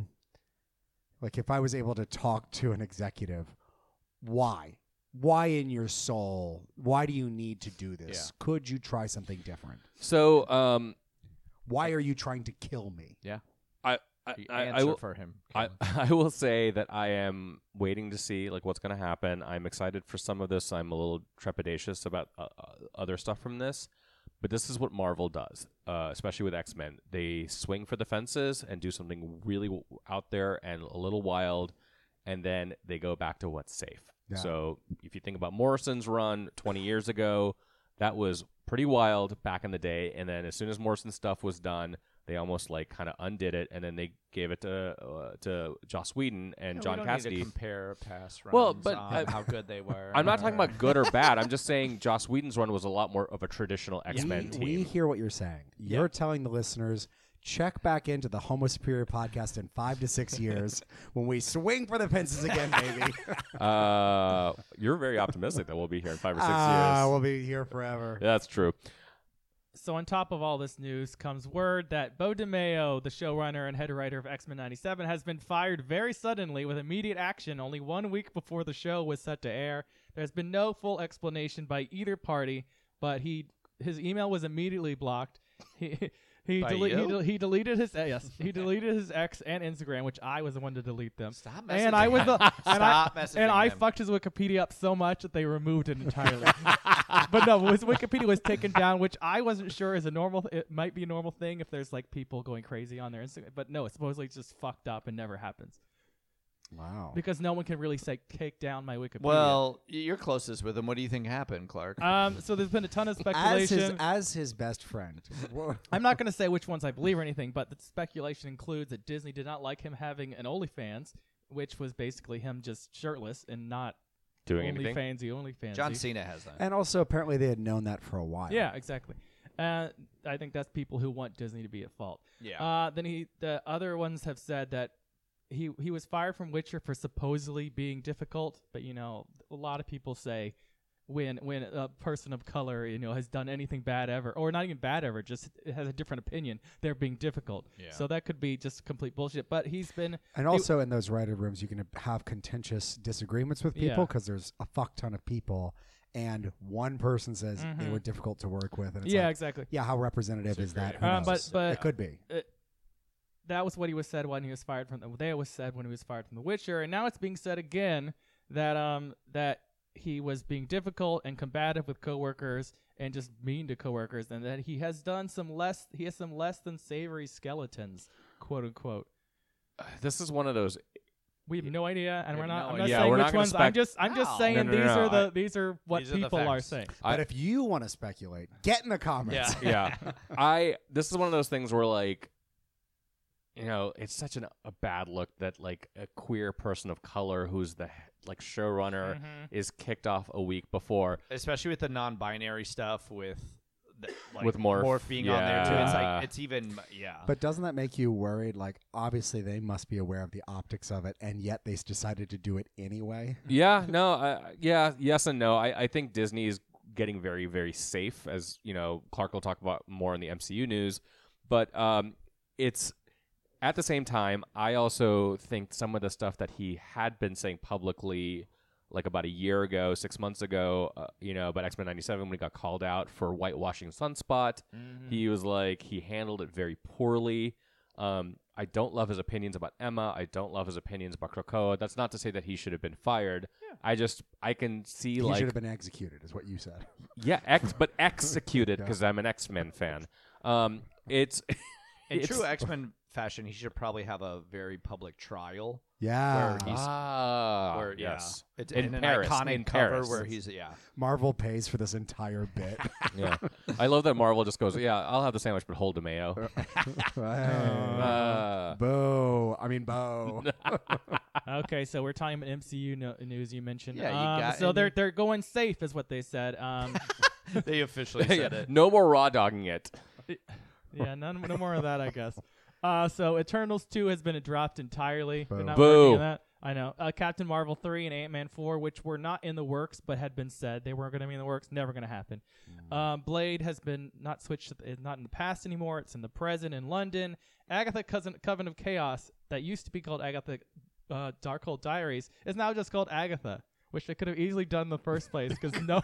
D: like if I was able to talk to an executive, why? Why in your soul? Why do you need to do this?
C: Yeah.
D: Could you try something different?
B: so um,
D: Why are you trying to kill me?
B: I I,
C: The
B: I, I
C: answer
B: will
C: for him.
B: I, I will say that I am waiting to see like what's going to happen. I'm excited for some of this. I'm a little trepidatious about uh, uh, other stuff from this. But this is what Marvel does, uh, especially with X-Men. They swing for the fences and do something really w- out there and a little wild, and then they go back to what's safe.
D: Yeah.
B: So if you think about Morrison's run twenty years ago, that was pretty wild back in the day. And then as soon as Morrison's stuff was done, they almost like kind of undid it, and then they gave it to uh, to Joss Whedon and
C: Yeah,
B: John
C: we don't
B: Cassidy.
C: Need to compare past runs
B: Well, but,
C: on
B: uh,
C: how good they were.
B: I'm not talking about good or bad. I'm just saying Joss Whedon's run was a lot more of a traditional X-Men
D: we,
B: team.
D: we hear what you're saying. You're
C: Yeah.
D: telling the listeners, check back into the Homo Superior podcast in five to six years when we swing for the fences again, baby.
B: Uh, you're very optimistic that we'll be here in five or six
D: Ah,
B: years.
D: we'll be here forever.
B: Yeah, that's true.
A: So on top of all this news comes word that Bo DeMayo, the showrunner and head writer of X-Men ninety-seven, has been fired very suddenly with immediate action only one week before the show was set to air. There's been no full explanation by either party, but he his email was immediately blocked. He he,
C: By
A: dele- he,
C: you?
A: de- he deleted his uh, yes he deleted his X and Instagram, which I was the one to delete them.
C: Stop
A: And I was the, and I,
C: Stop messaging
A: and I
C: him.
A: fucked his Wikipedia up so much that they removed it entirely. But no, his Wikipedia was taken down, which I wasn't sure is a normal. Th- it might be a normal thing if there's like people going crazy on their Instagram. But no, it's supposedly just fucked up and never happens
D: Wow.
A: because no one can really say take down my Wikipedia.
C: Well, y- you're closest with him. What do you think happened, Clark?
A: um, so there's been a ton of
D: As
A: speculation.
D: his, as his best friend. Wha-
A: I'm not going to say which ones I believe or anything, but the speculation includes that Disney did not like him having an OnlyFans, which was basically him just shirtless and not
B: Doing anything?
A: OnlyFansy, OnlyFansy.
C: John Cena has that.
D: and also, apparently, they had known that for a while.
A: Yeah, exactly. Uh, I think that's people who want Disney to be at fault.
C: yeah.
A: Uh, then he, the other ones have said that he he was fired from Witcher for supposedly being difficult, but you know, a lot of people say when when a person of color, you know, has done anything bad ever, or not even bad ever, just has a different opinion, they're being difficult.
C: Yeah.
A: So that could be just complete bullshit. But he's been
D: And also in those writer rooms, you can have contentious disagreements with people
A: Yeah.
D: because there's a fuck ton of people, and one person says they
A: Mhm.
D: were difficult to work with, and it's
A: yeah,
D: like,
A: exactly.
D: yeah, how representative is that? Who
A: Um, but
D: knows?
A: but
D: it could be.
A: that was what he was said when he was fired from the that was said when he was fired from The Witcher, and now it's being said again that um that he was being difficult and combative with coworkers and just mean to coworkers, and that he has done some less he has some less than savory skeletons, quote unquote.
B: This is one of those.
A: We have no idea, and
C: We
A: we're
C: have
A: not.
C: no
A: I'm not
B: idea.
A: saying
B: Yeah, we're
A: which
B: not gonna
A: ones. I'm
B: spec-
A: just. I'm just
C: No.
A: saying
B: No, no,
A: these
B: no,
A: are the.
B: I-
A: these are what
C: These are the
A: people are
C: facts.
A: saying.
D: But if you want to speculate, get in the comments.
C: Yeah.
B: yeah, I. This is one of those things where like, you know, it's such an, a bad look that like a queer person of color who's the like showrunner
A: Mhm.
B: is kicked off a week before.
C: Especially with the non-binary stuff, with the, like,
B: With Morph,
C: being on there too. It's
B: yeah.
C: like it's even yeah.
D: But doesn't that make you worried? Like, obviously, they must be aware of the optics of it, and yet they s- decided to do it anyway.
B: Yeah, no, uh, yeah, yes and no. I, I think Disney is getting very, very safe, as you know. Clark will talk about more in the M C U news, but um, it's at the same time. I also think some of the stuff that he had been saying publicly, like about a year ago, six months ago, uh, you know, about X-Men ninety-seven when he got called out for whitewashing Sunspot,
A: Mhm.
B: he was like he handled it very poorly. Um, I don't love his opinions about Emma. I don't love his opinions about Krakoa. That's not to say that he should have been fired.
A: Yeah.
B: I just I can see
D: He
B: like
D: should have been executed, is what you said.
B: yeah, ex but executed
D: Yeah.
B: because I'm an X-Men fan. Um, it's
C: in
B: it's-
C: true X-Men fashion, he should probably have a very public trial.
D: Yeah.
C: Where he's-
B: ah
C: where
B: yes
C: yeah, it's
B: In
C: in,
B: Paris,
C: an iconic
B: in
C: cover
B: Paris.
C: where he's yeah.
D: Marvel pays for this entire bit.
B: yeah. I love that Marvel just goes yeah I'll have the sandwich but hold the mayo.
D: Hey.
B: Uh,
D: Bo. I mean, Bo.
A: Okay, so we're talking about M C U no- news you mentioned.
C: Yeah, you
A: um,
C: got-
A: so
C: and-
A: they're they're going safe, is what they said. Um,
C: They officially
B: yeah,
C: said it.
B: no more raw dogging it.
A: yeah, none, no more of that, I guess. Uh, so Eternals two has been dropped entirely. They're
D: Boo.
A: not
B: Boo.
A: working on that. I know. Uh, Captain Marvel three and Ant-Man four, which were not in the works but had been said they weren't going to be in the works, never going to happen. Um, Blade has been not switched, to the, it's not in the past anymore. It's in the present in London. Agatha Cousin, Coven of Chaos, that used to be called Agatha uh, Darkhold Diaries, is now just called Agatha, which they could have easily done in the first place because no.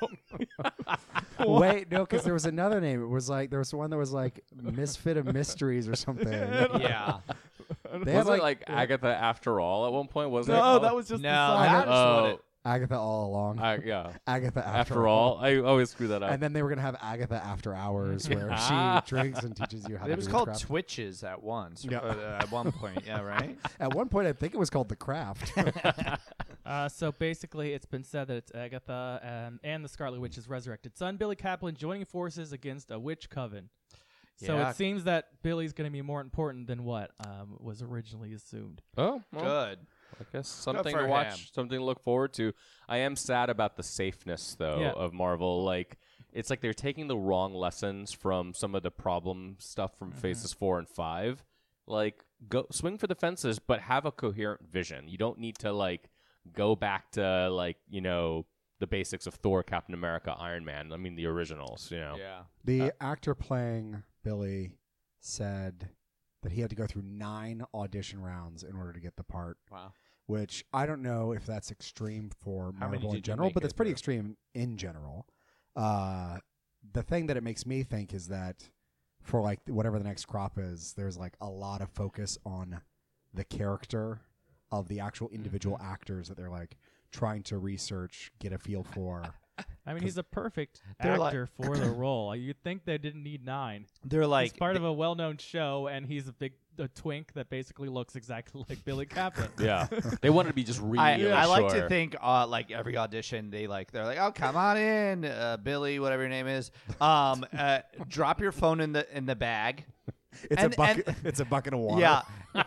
D: Wait, no, because there was another name. It was like, there was one that was like Misfit of Mysteries or something.
C: Yeah.
D: They had
B: Was it
D: like
B: like Agatha after all at one point? Wasn't
A: No,
B: it?
A: that was just
C: No,
A: the song.
C: that's what
B: Oh,
C: it.
D: Agatha all along.
B: I, yeah.
D: Agatha after,
B: After all, I always screw that up.
D: And then they were going to have Agatha After Hours where
B: Ah.
D: she drinks and teaches you how to
C: It was
D: do
C: called
D: witchcraft.
C: Twitches at once.
D: Yeah.
C: uh, at one point, yeah, right.
D: At one point, I think it was called The Craft.
A: Uh, so basically, it's been said that it's Agatha um, and the Scarlet Witch's resurrected son, Billy Kaplan, joining forces against a witch coven. So
C: Yeah.
A: it seems that Billy's going to be more important than what um, was originally assumed.
B: oh, well,
C: Good.
B: I guess something
C: for
B: to watch,
C: him.
B: something to look forward to. I am sad about the safeness, though,
A: Yeah.
B: of Marvel. Like, it's like they're taking the wrong lessons from some of the problem stuff from Phases Four and Five. Like, go swing for the fences, but have a coherent vision. You don't need to like go back to like you know the basics of Thor, Captain America, Iron Man. I mean, the originals. You know.
C: Yeah.
D: The actor playing Billy said that he had to go through nine audition rounds in order to get the part,
C: Wow.
D: which I don't know if that's extreme for
C: How many
D: Marvel
C: did
D: in
C: you
D: general,
C: make
D: but
C: it
D: it's pretty
C: through?
D: extreme in general. Uh, the thing that it makes me think is that for like whatever the next crop is, there's like a lot of focus on the character of the actual individual
C: Mm-hmm.
D: actors that they're like trying to research, get a feel for.
A: I mean, he's a perfect
C: They're like-
A: actor for the role. You'd think they didn't need nine.
C: They're like
A: he's part of a well-known show, and he's a big a twink that basically looks exactly like Billy Kaplan.
B: Yeah. They wanted to be just really
C: I, I like
B: sure.
C: to think uh, like every audition they like they're like, oh, come on in, uh, Billy, whatever your name is. Um, uh, drop your phone in the in the bag.
D: It's
C: And-
D: a bucket.
C: and-
D: It's a bucket of water.
C: Yeah.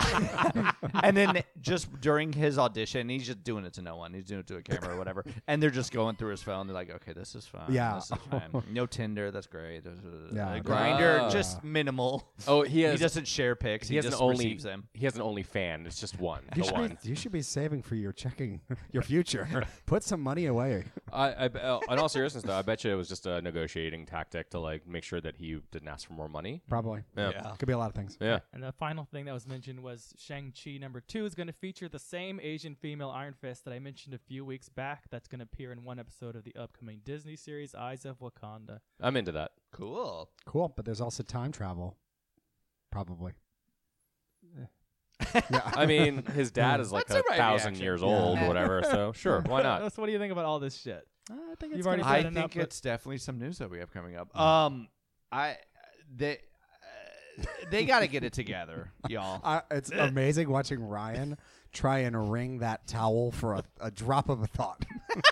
C: And then just during his audition, he's just doing it to no one. He's doing it to a camera or whatever. And they're just going through his phone. They're like, okay, this is fine.
D: Yeah.
C: This is fine. No Tinder. That's great.
D: Yeah.
C: Uh, Grinder,
B: Ah.
C: just minimal.
B: Oh, he
C: He
B: has.
C: doesn't share pics.
B: he
C: He,
B: has
C: just
B: an only.
C: receives them.
B: He has an only fan. It's just one.
D: You
B: the
D: should,
B: one.
D: be, you should be saving for your checking your future. Put some money away.
B: I, I, uh, in all seriousness, though, I bet you it was just a negotiating tactic to like make sure that he didn't ask for more money.
D: Probably.
B: Yeah.
C: Yeah.
D: Could be a lot of things.
B: Yeah.
A: And the final thing that was mentioned was Shang-Chi number two is going to feature the same Asian female Iron Fist that I mentioned a few weeks back. That's going to appear in one episode of the upcoming Disney series, Eyes of Wakanda.
B: I'm into that.
C: Cool.
D: Cool. But there's also time travel. Probably.
B: I mean, his dad is like
C: That's
B: a
C: the right
B: thousand
C: reaction.
B: years
D: Yeah.
B: old or whatever, so sure, why not?
A: So what do you think about all this shit?
D: I think
A: You've
D: it's
A: already
D: gonna-
A: said
C: I
A: enough,
C: think
A: but-
C: it's definitely some news that we have coming up. Um, I they uh, they got to get it together, y'all.
D: Uh, it's amazing watching Ryan try and wring that towel for a, a drop of a thought.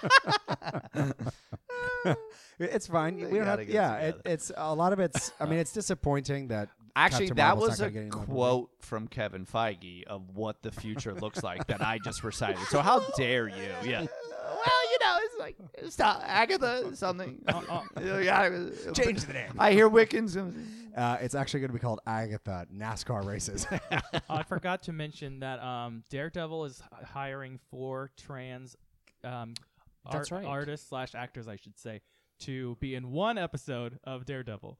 D: It's fine.
C: They
D: We don't
C: gotta
D: have.
C: get
D: Yeah,
C: it
D: it,
C: together.
D: it's a lot of it's. I mean, it's disappointing that
C: Actually,
D: Captain
C: that
D: Marvel's
C: was
D: not
C: a
D: gonna get into the movie.
C: quote from Kevin Feige of what the future looks like that I just recited. So how dare you? Yeah. Well, you know, it's like it's not Agatha something. You gotta-
D: Change the name.
C: I hear Wiccans.
D: Uh, it's actually going to be called Agatha NASCAR races.
A: I forgot to mention that um, Daredevil is h- hiring four trans um,
B: That's
A: art-
B: right.
A: artists slash actors, I should say, to be in one episode of Daredevil.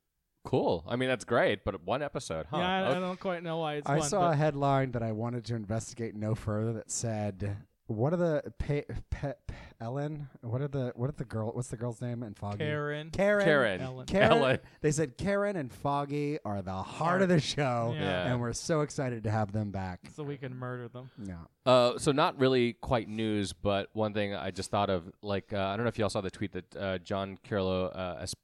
B: Cool. I mean, that's great, but one episode, huh?
A: Yeah, I, I
B: Okay.
A: don't quite know why it's
D: I
A: one.
D: saw
A: but
D: a headline that I wanted to investigate no further that said, "What are the pe- pe- pe- Ellen? What are the what are the girl? What's the girl's name in Foggy?
A: Karen.
D: Karen.
B: Karen.
A: Ellen.
D: Karen.
B: Ellen.
D: They said Karen and Foggy are the heart of the show,
A: Yeah.
B: Yeah.
D: and we're so excited to have them back.
A: So we can murder them.
D: Yeah.
B: Uh, so not really quite news, but one thing I just thought of, like, uh, I don't know if y'all saw the tweet that uh, John Carlo, uh, Esp-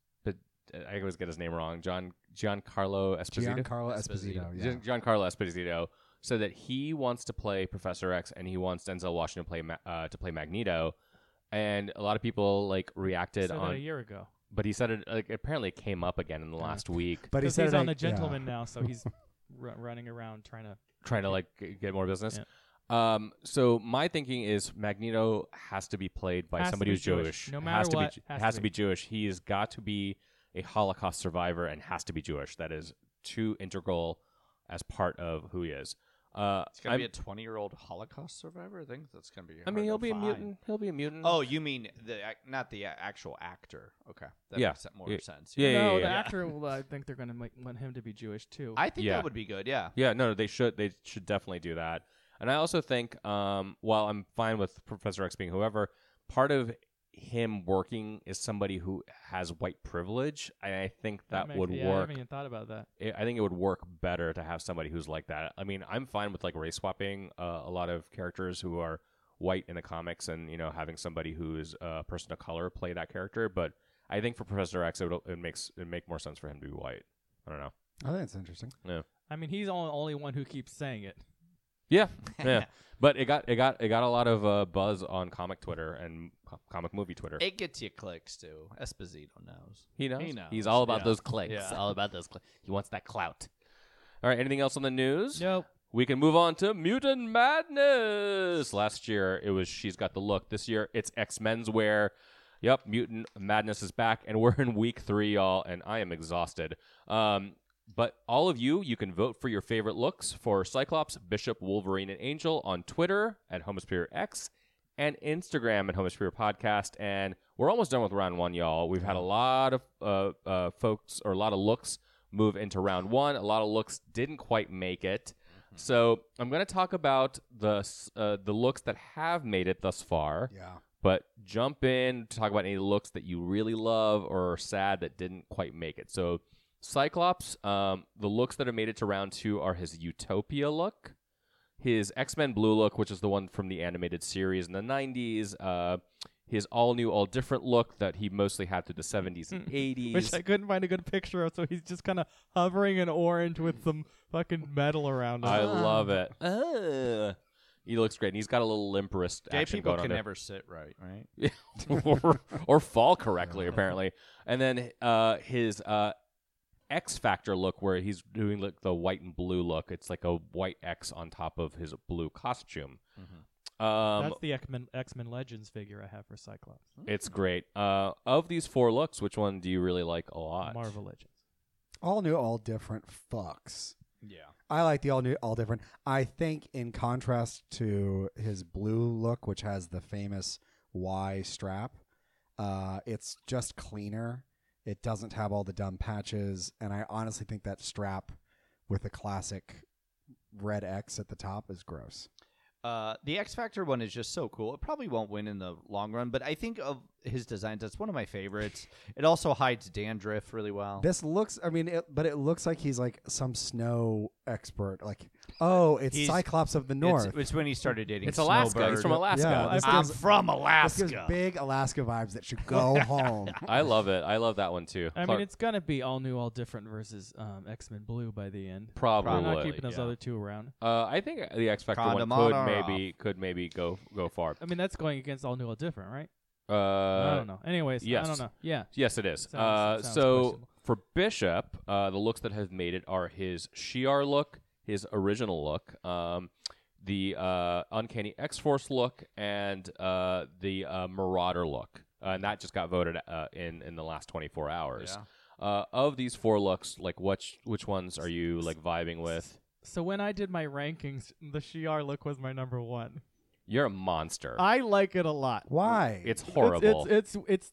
B: I always get his name wrong, John Giancarlo Esposito.
D: Giancarlo Esposito. Yeah.
B: Gian- Giancarlo Esposito said that he wants to play Professor X and he wants Denzel Washington to play Ma- uh, to play Magneto, and a lot of people like reacted
A: Said that
B: on.
A: a year ago.
B: But he said it like apparently it came up again in the last week,
D: But he
A: Because
D: said
A: he's
D: it,
A: on
D: like-
A: the
D: yeah.
A: Gentleman now, so he's r- running around trying to.
B: trying to like g- get more business. Um, so my thinking is Magneto has to be played by
A: Has to
B: somebody
A: be
B: who's
A: Jewish.
B: Jewish.
A: No
B: Has
A: matter
B: to
A: what,
B: be,
A: has
B: has
A: to
B: to be Jewish. He has got to be a Holocaust survivor and has to be Jewish. That is too integral as part of who he is. Uh,
C: It's gonna
B: I'm-
C: be a twenty-year-old Holocaust survivor. I think that's gonna be.
B: I mean,
C: hard
B: he'll
C: to
B: be a
C: find.
B: mutant. He'll be a mutant.
C: Oh, you mean the ac- not the a- actual actor? Okay, that
B: Yeah.
C: makes more
B: Yeah.
C: sense.
B: Yeah, yeah,
A: no,
B: yeah,
A: the
B: yeah.
A: actor. Well, I think they're going to make, want him to be Jewish too.
C: I think
B: Yeah.
C: that would be good. Yeah.
B: Yeah, no, they should. They should definitely do that. And I also think, um, while I'm fine with Professor X being whoever, part of him working is somebody who has white privilege. And I think that
A: make-
B: would
A: yeah, I
B: work.
A: haven't even thought about that.
B: I I think it would work better to have somebody who's like that. I mean, I'm fine with like race swapping uh, a lot of characters who are white in the comics, and you know, having somebody who's a person of color play that character. But I think for Professor X, it, would, it makes it make more sense for him to be white. I don't know.
D: I think it's interesting.
B: Yeah,
A: I mean, he's the only one who keeps saying it.
B: yeah, yeah. But it got it got it got a lot of uh, buzz on comic Twitter and co- comic movie Twitter.
C: It gets you clicks too. Esposito knows.
B: He knows.
C: He knows,
B: He's all about
C: yeah.
B: those clicks.
C: Yeah.
B: All about those clicks. He wants that clout. All right. Anything else on the news?
A: Nope.
B: We can move on to Mutant Madness. Last year it was She's Got the Look. This year it's X Men's Wear. Yep, Mutant Madness is back, and we're in week three, y'all, and I am exhausted. Um, but all of you, you can vote for your favorite looks for Cyclops, Bishop, Wolverine, and Angel on Twitter at Homosphere X and Instagram at Homosphere Podcast. And we're almost done with round one, y'all. We've had a lot of uh, uh, folks or a lot of looks move into round one. A lot of looks didn't quite make it. So I'm going to talk about the s- uh, the looks that have made it thus far.
D: Yeah.
B: But jump in to talk about any looks that you really love or are sad that didn't quite make it. So Cyclops, um, the looks that have made it to round two are his Utopia look, his X-Men Blue look, which is the one from the animated series in the nineties, uh, his all-new, all-different look that he mostly had through the seventies and eighties.
A: Which I couldn't find a good picture of, so he's just kind of hovering in orange with some fucking metal around him.
B: I love it. Uh, he looks great, and he's got a little limp wrist
C: Gay
B: action
C: people
B: going on
C: can
B: there.
C: never sit right, right?
B: or, or fall correctly, apparently. And then uh, his uh, X Factor look, where he's doing like the white and blue look. It's like a white X on top of his blue costume. Um,
A: That's the X-Men, X-Men Legends figure I have for Cyclops.
B: it's great. Uh, of these four looks, which one do you really like a lot?
A: Marvel Legends.
D: All new, all different. Fucks.
C: Yeah.
D: I like the all new, all different. I think, in contrast to his blue look, which has the famous Y strap, Uh, it's just cleaner. It doesn't have all the dumb patches, and I honestly think that strap with the classic red X at the top is gross.
C: Uh, the X Factor one is just so cool. It probably won't win in the long run, but I think of his designs, that's one of my favorites. It also hides dandruff really well.
D: This looks, I mean, it, but it looks like he's like some snow expert. Like, oh, it's
C: He's-
D: Cyclops of the North.
C: It's, it's when he started dating
B: It's Alaska.
C: Snowbird.
B: He's from Alaska.
D: Yeah,
B: This-
D: this
C: I'm
D: gives-
C: from
D: This
C: Alaska.
D: gives big Alaska vibes that should go home.
B: I love it. I love that one too.
A: I
B: Clark-
A: mean, it's gonna be all new, all different versus um, X Men Blue by the end.
B: probably.
A: I'm not
C: Probably,
A: keeping those
C: yeah.
A: other two around.
B: Uh, I think the X Factor
C: Condom
B: one could
C: on or
B: maybe could maybe go go far.
A: I mean, that's going against all new, all different, right?
B: Uh,
A: I don't know. Anyways,
B: yes.
A: I don't know. Yeah.
B: Yes, it is.
A: Sounds-
B: uh,
A: sounds
B: so
A: questionable.
B: for Bishop, uh, the looks that have made it are his Shi'ar look, his original look, um, the uh, Uncanny X-Force look, and uh, the uh, Marauder look. Uh, and that just got voted uh, in in the last twenty-four hours.
C: Yeah.
B: Uh, of these four looks, like which which ones are you like vibing with?
A: So when I did my rankings, the Shi'ar look was my number one.
B: You're a monster.
A: I like it a lot.
D: Why?
B: it's
A: It's-
B: horrible.
A: It's it's it's.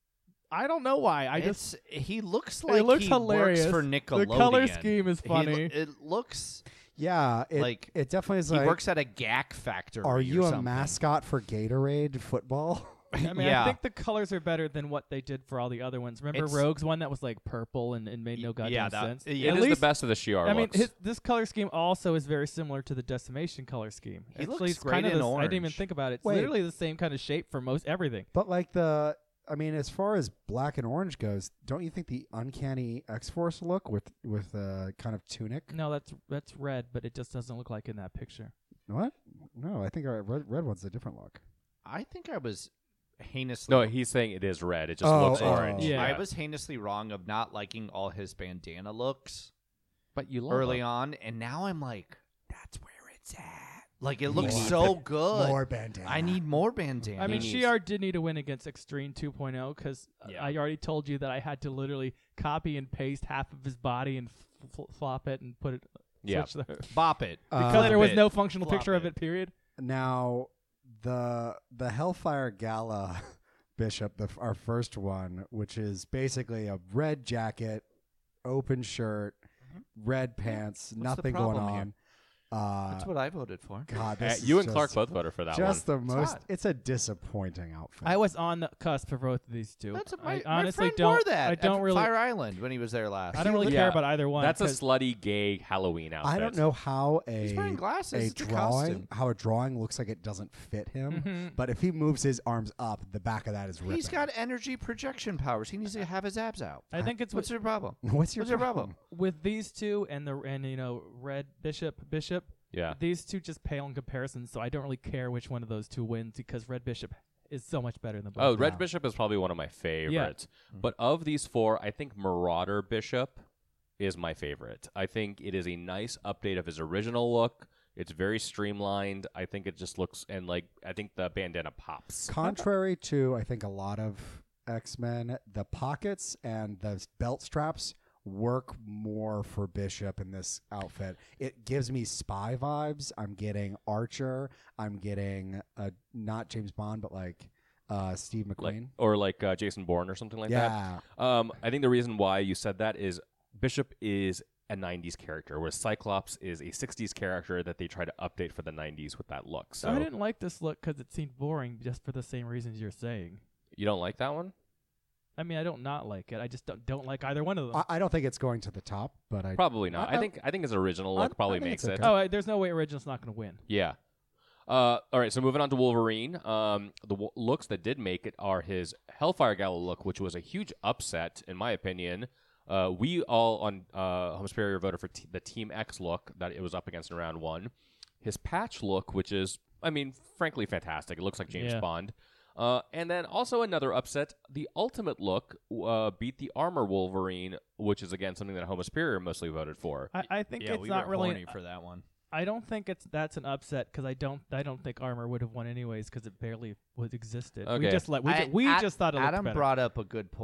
A: I don't know why. I just
C: It's, he looks like
A: looks
C: he
A: hilarious.
C: works for Nickelodeon.
A: The color scheme is
C: He
A: funny.
C: lo- it looks
D: yeah, it,
C: like
D: it definitely is
C: he
D: like.
C: works at a G A C factory.
D: Are
C: or
D: you a
C: something.
D: mascot for Gatorade football?
A: I mean,
C: Yeah.
A: I think the colors are better than what they did for all the other ones. Remember
C: It's-
A: Rogue's one that was like purple and, and made no
C: Y-
A: goddamn
C: yeah, that-
A: sense.
C: yeah.
B: It
A: At
B: is
A: least,
B: the best of the Shi'ar
A: I mean,
B: looks.
A: his, this color scheme also is very similar to the Decimation color scheme.
C: He
A: Actually,
C: looks
A: it's
C: great
A: kind of
C: in
A: the s- I didn't even
C: orange.
A: think about it. It's
D: Wait.
A: literally the same kind of shape for most everything.
D: But like the, I mean, as far as black and orange goes, don't you think the uncanny X-Force look with with a kind of tunic?
A: No, that's that's red, but it just doesn't look like in that picture.
D: What? No, I think our red, red one's a different look.
C: I think I was heinously.
B: no, he's saying it is red. It just
D: Oh,
B: looks
D: oh.
B: orange.
A: Yeah.
C: I was heinously wrong of not liking all his bandana looks
B: but you love
C: early
B: him.
C: on, and now I'm like, that's where it's at. Like it looks
D: More
C: so good.
D: More bandana.
C: I need more bandana.
A: I mean,
B: needs-
A: Shi'ar did need to win against Extreme two point oh because
C: Yeah.
A: I already told you that I had to literally copy and paste half of his body and f- f- flop it and put it.
B: Yeah.
A: switch the,
C: bop it
D: Uh,
A: because there was
C: Flip
A: no
C: it.
A: functional
C: Flop
A: picture of
C: it.
A: it. Period.
D: Now, the the Hellfire Gala Bishop, the, our first one, which is basically a red jacket, open shirt, red pants,
C: the
D: nothing going
C: problem here?
D: on. Uh,
C: That's what I voted for.
D: God,
B: Uh,
D: this is
B: you and
D: just,
B: Clark both voted for that
D: just
B: one.
D: the most.
C: hot.
D: It's a disappointing outfit.
A: I was on the cusp for both of these two.
C: That's a,
A: I
C: my, my
A: honestly
C: friend
A: don't.
C: wore that
A: I don't
C: at
A: really.
C: Fire Island when he was there last.
A: I don't really
B: Yeah.
A: care about either one.
B: That's a
A: 'cause
B: slutty gay Halloween outfit.
D: I don't know how
C: He's wearing
D: a
C: glasses.
D: a
C: It's a
D: drawing
C: costume.
D: how a drawing looks like it doesn't fit him,
A: Mhm.
D: but if he moves his arms up, the back of that is ripping.
C: He's got energy projection powers. He needs to have his abs out.
A: I think it's
C: What's
A: with,
C: your problem?
D: What's your
C: What's your problem?
A: with these two and the and you know Red Bishop Bishop.
B: Yeah.
A: These two just pale in comparison, so I don't really care which one of those two wins because Red Bishop is so much better than both.
B: Oh,
A: of
B: Red
A: them.
B: Bishop is probably one of my favorites. But of these four, I think Marauder Bishop is my favorite. I think it is a nice update of his original look. It's very streamlined. I think it just looks, and like, I think the bandana pops.
D: Contrary to, I think, a lot of X-Men, the pockets and the belt straps work more for Bishop in this outfit. It gives me spy vibes. I'm getting Archer. I'm getting uh, not James Bond, but like uh, Steve
B: Like,
D: McQueen.
B: or like uh, Jason Bourne or something like
D: yeah.
B: that. Um, I think the reason why you said that is Bishop is a nineties character, whereas Cyclops is a sixties character that they try to update for the nineties with that look. So
A: I didn't like this look because it seemed boring, just for the same reasons you're saying.
B: you don't like that one?
A: I mean, I don't not like it. I just don't, don't like either one of them.
D: I, I don't think it's going to the top, but I
B: Probably not.
D: I-
B: I, think I think his original
D: I-
B: look probably
D: I think
B: makes
D: it's
B: it.
D: okay.
A: oh, I, there's no way Original's not going to win.
B: Yeah. Uh, all right, so moving on to Wolverine. Um, the w- looks that did make it are his Hellfire Gala look, which was a huge upset, in my opinion. Uh, we all on uh, Home Superior voted for t- the Team X look that it was up against in round one. His patch look, which is, I mean, frankly fantastic. It looks like James
A: Yeah.
B: Bond. Uh, and then also another upset, the Ultimate look uh, beat the Armor Wolverine, which is, again, something that Home Superior mostly voted for.
A: I, I think
C: Yeah,
A: it's
C: we
A: not
C: were
A: really.
C: horny for that one.
A: I don't think it's that's an upset because I don't I don't think Armor would have won anyways because it barely was existed. We
B: Okay.
A: just like we,
C: I-
A: ju- we
C: Ad-
A: just thought it looked
C: Adam
A: better.
C: brought up a good point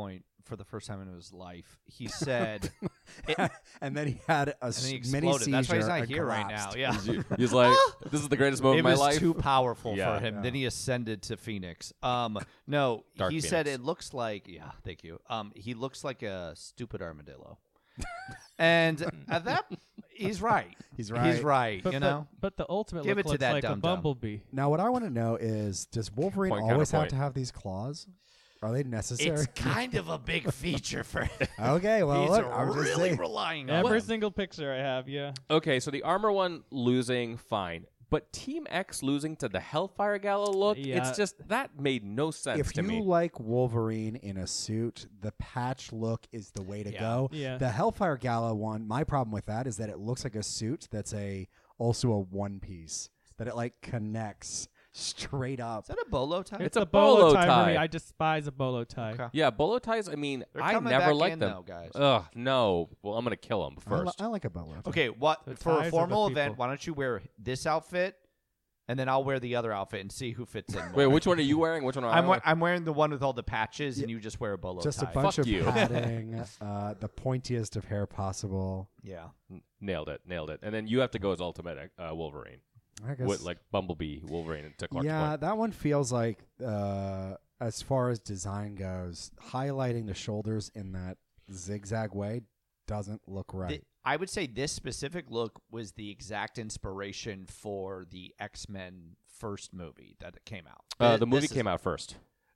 C: for the first time in his life. He said,
D: and then he had a
C: and then he
D: s- mini
C: exploded.
D: seizure.
C: That's why he's not
D: and
C: here right now.
D: collapsed.
C: Yeah.
B: He's like, this is the greatest moment
C: It
B: of my
C: was
B: life.
C: too powerful
B: Yeah.
C: for him.
D: Yeah.
C: Then he ascended to Phoenix. Um, no,
B: Dark
C: he said
B: Phoenix.
C: it looks like. Yeah, thank you. Um, he looks like a stupid armadillo. And at that, he's right.
D: He's
C: He's
D: right.
C: right.
A: But
C: you
A: the,
C: know.
A: but the ultimate
C: Give
A: look
C: it to
A: looks
C: that
A: like a
C: dum-dum.
A: bumblebee.
D: Now, what I want to know is, does Wolverine
B: Point,
D: always have
B: counterpoint.
D: to have these claws? Are they necessary?
C: It's kind of a big feature for him.
D: Okay, well,
C: He's
D: look, I'm just
C: really
D: saying.
C: relying on
A: Every
C: them.
A: single picture I have, yeah.
B: Okay, so the armor one losing, fine. But Team X losing to the Hellfire Gala look,
A: Yeah.
B: it's just, that made no sense
D: If
B: to
D: you
B: me.
D: like Wolverine in a suit, the patch look is the way to
C: Yeah.
D: go.
A: Yeah.
D: The Hellfire Gala one, my problem with that is that it looks like a suit that's a also a one piece that it like connects straight up.
C: Is that a bolo tie?
B: It's
A: a
B: a
A: bolo
B: bolo
A: tie, for me.
B: tie.
A: I despise a bolo tie.
C: Okay.
B: Yeah, bolo ties, I mean,
C: They're
B: I
C: coming
B: never
C: back
B: liked
C: in,
B: them.
C: though, guys.
B: Ugh, no. Well, I'm going to kill them
D: I, li-
B: first.
D: I like a bolo. tie.
C: Okay, what
A: The
C: for
A: ties
C: a
A: are
C: formal
A: the
C: event?
A: people.
C: Why don't you wear this outfit, and then I'll wear the other outfit and see who fits in. More.
B: Wait, which one are you wearing? Which one am I
C: I'm we-
B: wearing?
C: I'm wearing the one with all the patches, and you just wear a bolo
D: Just
C: tie.
D: a bunch
B: Fuck
D: of
B: you.
D: padding, uh, the pointiest of hair possible.
C: Yeah.
B: N- Nailed it, nailed it. And then you have to go as Ultimate uh, Wolverine.
D: I guess.
B: With, like Bumblebee Wolverine and to Clark's
D: yeah,
B: point.
D: that one feels like, uh, as far as design goes, highlighting the shoulders in that zigzag way doesn't look right.
C: The- I would say this specific look was the exact inspiration for the X-Men first movie that it came out.
B: Uh,
C: Th-
B: the movie
C: this is-
B: came out first.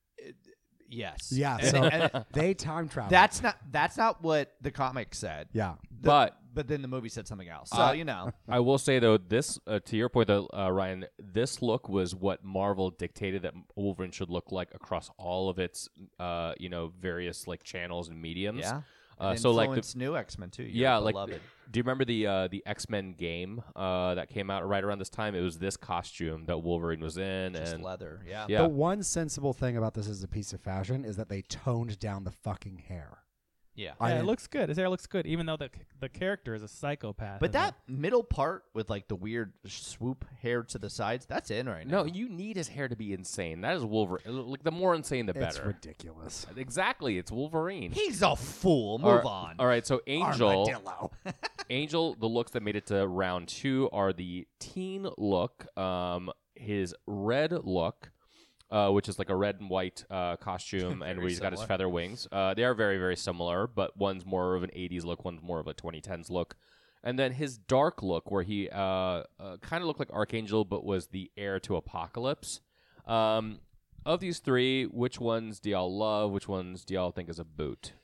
C: Yes.
D: yeah,
C: And-
D: so
C: and
D: they time travel.
C: that's not that's not what the comic said.
D: yeah.
C: The-
B: But-
C: but then the movie said something else. So
B: Uh,
C: you know.
B: I will say though, this uh, to your point though, uh, Ryan, this look was what Marvel dictated that Wolverine should look like across all of its, uh, you know, various like channels and mediums.
C: Yeah.
B: Uh,
C: And
B: so like the,
C: influenced new X-Men too. Your
B: yeah, like
C: beloved.
B: do you remember the uh, the X Men game uh, that came out right around this time? It was this costume that Wolverine was in,
C: just
B: and
C: leather. Yeah.
B: yeah,
D: The one sensible thing about this as a piece of fashion is that they toned down the fucking hair.
C: Yeah.
D: I
A: Yeah, it
D: didn't-
A: looks good. His hair looks good, even though the the character is a psychopath.
C: But
A: in
C: that middle part with like the weird swoop hair to the sides, that's in right now.
B: no, you need his hair to be insane. That is Wolverine. Like the more insane, the
D: It's
B: better.
D: ridiculous.
B: Exactly, it's Wolverine.
C: He's a fool. Move
B: All right-
C: on.
B: All right, so Angel.
D: Armadillo.
B: Angel, the looks that made it to round two are the teen look, um, his red look, uh, which is like a red and white uh, costume, and
C: Very
B: where he's got his
C: similar.
B: feather wings. Uh, they are very, very similar, but one's more of an eighties look, one's more of a twenty tens look. And then his dark look, where he uh, uh, kind of looked like Archangel, but was the heir to Apocalypse. Um, of these three, which ones do y'all love? Which ones do y'all think is a boot?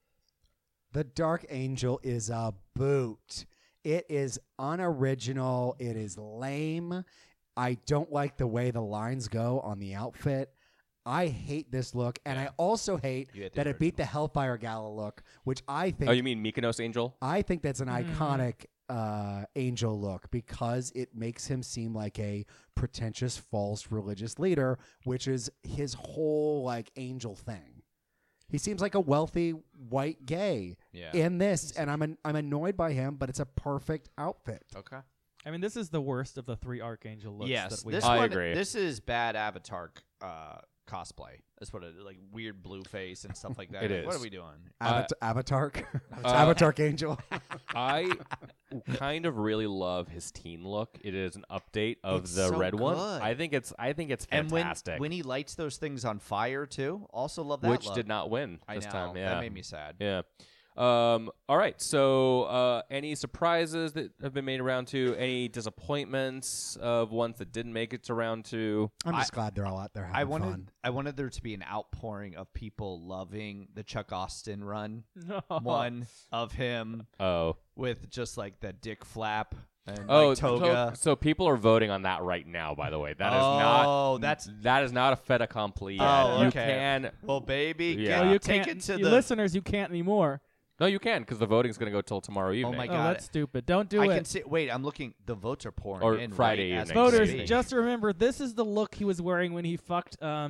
D: The Dark Angel is a boot. It is unoriginal. It is lame. I don't like the way the lines go on the outfit. I hate this look, and I also hate
C: You hate the
D: that it beat the Hellfire Gala look, which I think
B: Oh, you mean Mykonos Angel?
D: I think that's an
A: Mm.
D: iconic uh, angel look because it makes him seem like a pretentious, false religious leader, which is his whole like angel thing. He seems like a wealthy white gay
C: Yeah.
D: in this, and I'm an, I'm annoyed by him, but it's a perfect outfit.
C: Okay.
A: I mean, this is the worst of the three Archangel looks.
C: Yes.
A: that we
C: This
B: I
C: one,
B: agree.
C: This is bad Avatar uh, cosplay. That's what it like weird blue face and stuff like that.
B: It
C: Like, What
B: is.
C: are we doing?
D: Avat- Avatar,
B: Uh,
D: Avatar Angel.
B: I kind of really love his teen look. It is an update of
C: It's
B: the
C: so
B: red one.
C: good.
B: I think it's I think it's
C: And when
B: fantastic.
C: when he lights those things on fire too, also love that.
B: which
C: look.
B: did not win
C: I
B: this
C: know
B: time. Yeah.
C: that made me sad.
B: Yeah. Um, all right. So, uh, any surprises that have been made around two? Any disappointments of ones that didn't make it to round two?
D: I'm just
C: I-
D: glad they're all out there having
C: I wanted
D: fun.
C: I wanted there to be an outpouring of people loving the Chuck Austin run.
A: No.
C: One of him
B: Oh.
C: with just like the dick flap and
B: Oh,
C: like toga.
B: So, so people are voting on that right now. By the way, that is
C: Oh,
B: not.
C: that's-
B: that is not a fait accompli. Yet.
C: Oh,
B: You
C: okay.
B: can.
C: Well, baby,
B: Yeah.
C: get,
A: Oh, you
C: take
A: can't.
C: it to
A: you
C: the.
A: listeners, you can't anymore.
B: No, you can because the voting's going to go till tomorrow evening.
C: my
A: Oh,
C: God.
A: that's stupid. Don't do
C: I
A: it.
C: can see. Wait, I'm looking. The votes are pouring
B: Or
C: in
B: Friday
C: right as
B: evening.
C: we
A: Voters,
C: speak.
A: just remember, this is the look he was wearing when he fucked um,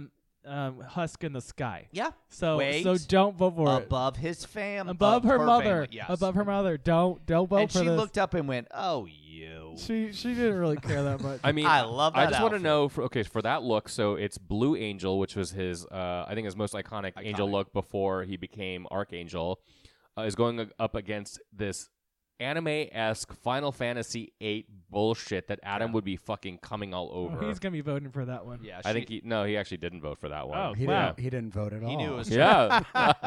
A: um, husk in the sky.
C: Yeah.
A: So
C: Wait.
A: so don't vote for it.
C: Above his fam.
A: Above
C: of
A: her, mother.
C: family, yes.
A: Above her mother. Don't don't vote
C: And
A: for
C: she
A: this.
C: looked up and went, "Oh, you."
A: she she didn't really care that much.
B: I mean,
C: I love
B: I
C: that
B: just want to
C: outfit.
B: know. For, okay, for that look, so it's Blue Angel, which was his, uh, I think, his most iconic, angel
C: Iconic.
B: look before he became Archangel, uh, is going ag- up against this anime-esque Final Fantasy eight bullshit that Adam would be fucking coming all
A: Oh,
B: over.
A: he's gonna be voting for that one.
C: Yeah.
B: I think
C: she-
B: he no, he actually didn't vote for that one.
A: Oh,
D: He
A: wow.
D: didn't. He didn't vote at all.
C: He knew it was
B: Yeah.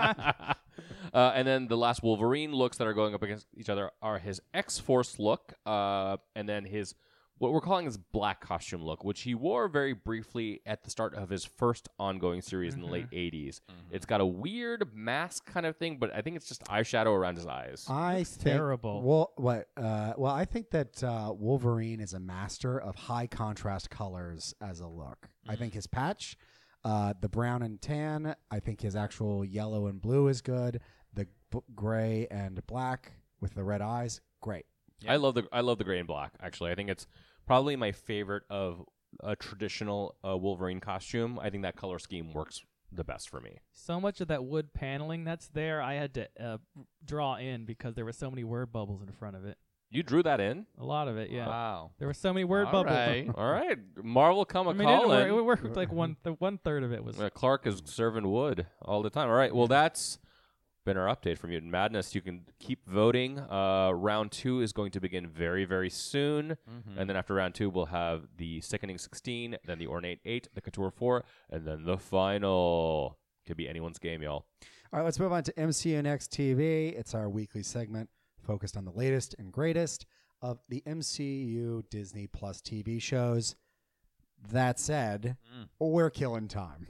B: uh, and then the last Wolverine looks that are going up against each other are his X-Force look, uh, and then his what we're calling his black costume look, which he wore very briefly at the start of his first ongoing series in the late eighties. It's got a weird mask kind of thing, but I think it's just eyeshadow around his eyes.
D: I
A: Looks
D: think,
A: terrible.
D: Well, what? Uh, well, I think that uh, Wolverine is a master of high contrast colors as a look. I think his patch, uh, the brown and tan. I think his actual yellow and blue is good. The b- gray and black with the red eyes, great.
B: I love the I love the gray and black. Actually, I think it's probably my favorite of a traditional uh, Wolverine costume. I think that color scheme works the best for me.
A: So much of that wood paneling that's there, I had to uh, draw in because there were so many word bubbles in front of it.
B: You drew that in.
A: A lot of it, yeah.
C: Wow.
A: There were so many word
C: All
A: bubbles.
C: right.
B: All right, Marvel come a
A: I mean, it,
B: calling.
A: wor- it worked like one th- one third of it was.
B: Uh, Clark is serving wood all the time. All right. Well, that's been our update from Mutant Madness. You can keep voting. Uh, round two is going to begin very, very soon.
C: Mm-hmm.
B: And then after round two, we'll have the Sickening sixteen, then the Ornate eight, the Couture four, and then the final. Could be anyone's game, y'all.
D: All right, let's move on to M C U Next T V. It's our weekly segment focused on the latest and greatest of the M C U Disney Plus T V shows. That said, we're killing time.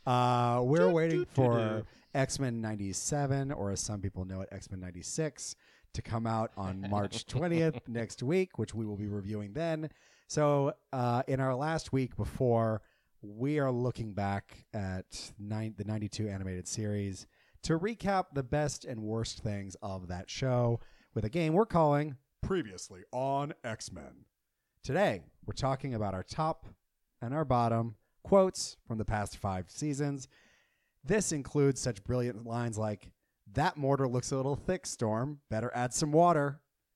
D: Uh, we're waiting for X-Men ninety-seven, or as some people know it, X-Men ninety-six, to come out on March twentieth next week, which we will be reviewing then. So uh, in our last week before, we are looking back at nine, the ninety-two animated series to recap the best and worst things of that show with a game we're calling Previously on X-Men. Today, we're talking about our top and our bottom quotes from the past five seasons. This includes such brilliant lines like, "That mortar looks a little thick, Storm. Better add some water."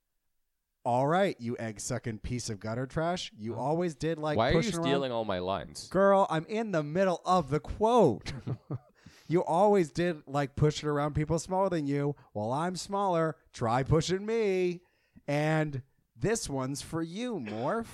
D: "All right, you egg-sucking piece of gutter trash. You always did like
B: Why are you
D: pushing around-"
B: stealing all my lines?
D: Girl, I'm in the middle of the quote. "You always did like pushing around people smaller than you. Well, I'm smaller. Try pushing me." And this one's for you, Morph.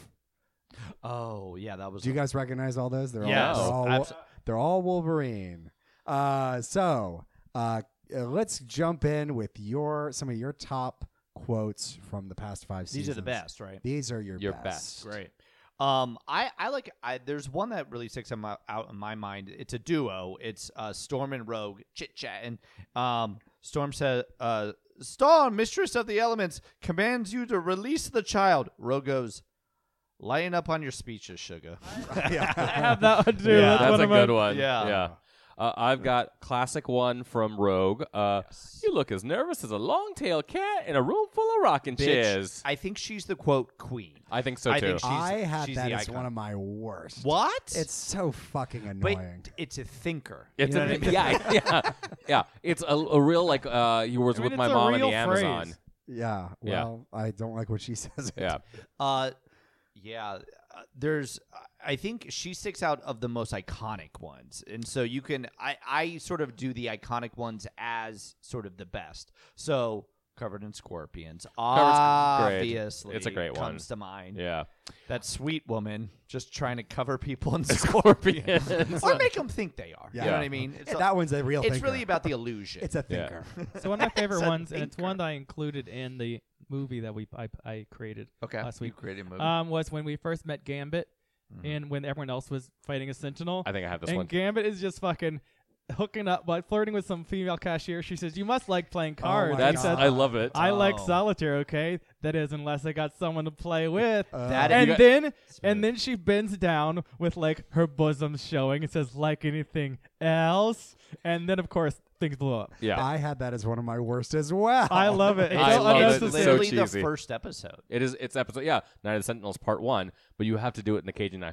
C: Oh, yeah, that was.
D: Do you guys recognize all those? They're
C: Yes,
D: all they're all,
C: abso-
D: they're all Wolverine. Uh, so uh, uh, let's jump in with your some of your top quotes from the past five
C: These
D: seasons.
C: are the best, right?
D: These are your,
B: Your
D: best.
B: best.
C: Great. Um, I, I like. I there's one that really sticks in my, out in my mind. It's a duo. It's uh, Storm and Rogue chit chatting. Um, Storm said, uh, "Storm, mistress of the elements, commands you to release the child." Rogue goes, "Lighten up on your speeches, sugar."
A: I have that one too.
C: Yeah.
A: That's,
B: That's
A: one
B: a
A: of my-
B: good one.
C: Yeah.
B: Yeah. Uh, I've got classic one from Rogue. Uh, You look as nervous as a long-tailed cat in a room full of rocking
C: Bitch,
B: chairs.
C: I think she's the quote queen.
B: I think so
C: I
B: too.
C: think She's-
D: I had
C: she's
D: that
C: the
D: as
C: icon.
D: one of my worst.
C: What?
D: It's so fucking
C: but
D: annoying.
C: it's a thinker.
B: It's
C: you know
B: a,
C: what I mean?
B: yeah, yeah, yeah. It's a, a real like uh, you was
A: I mean,
B: with my
A: it's a
B: mom in
A: real
B: the Amazon.
A: phrase.
D: Yeah.
B: Yeah.
D: Well, I don't like what she says.
B: Yeah,
C: Uh, yeah. Uh, there's, I think she sticks out of the most iconic ones, and so you can. I, I sort of do the iconic ones as sort of the best. So covered in scorpions,
B: great.
C: obviously,
B: It's a great one.
C: comes to mind.
B: yeah.
C: That sweet woman just trying to cover people in scorpions,
B: Scorpions.
C: or make them think they are.
D: Yeah.
C: You know what I mean? It's, a-
D: That one's a real
C: it's
D: thinker.
C: really about the illusion.
D: It's a
B: Yeah.
D: thinker.
A: So one of my favorite
C: It's a
A: ones, and it's
C: thinker.
A: one that I included in the movie that we I, I created
C: okay.
A: last
C: You
A: week.
C: created a movie.
A: Um, was when we first met Gambit, and when everyone else was fighting a Sentinel.
B: I think I have this
A: and
B: one.
A: Gambit is just fucking hooking up, but flirting with some female cashier. She says, "You must like playing cards."
D: my
A: He
B: That's
A: says,
B: I love it.
A: I like
C: Oh.
A: solitaire, okay? That is, unless I got someone to play with.
C: That
A: and
C: is-
A: then and then she bends down with like her bosom showing and says, "Like anything else?" And then of course things blow up.
B: Yeah,
D: I had that as one of my worst as well.
A: I love it. It's
B: I
A: so
B: love it.
C: it's
B: It's so
A: unnecessary.
C: literally the
B: cheesy.
C: first episode.
B: it is. It's episode. Yeah, Night of the Sentinels Part One. But you have to do it in the Cajun accent.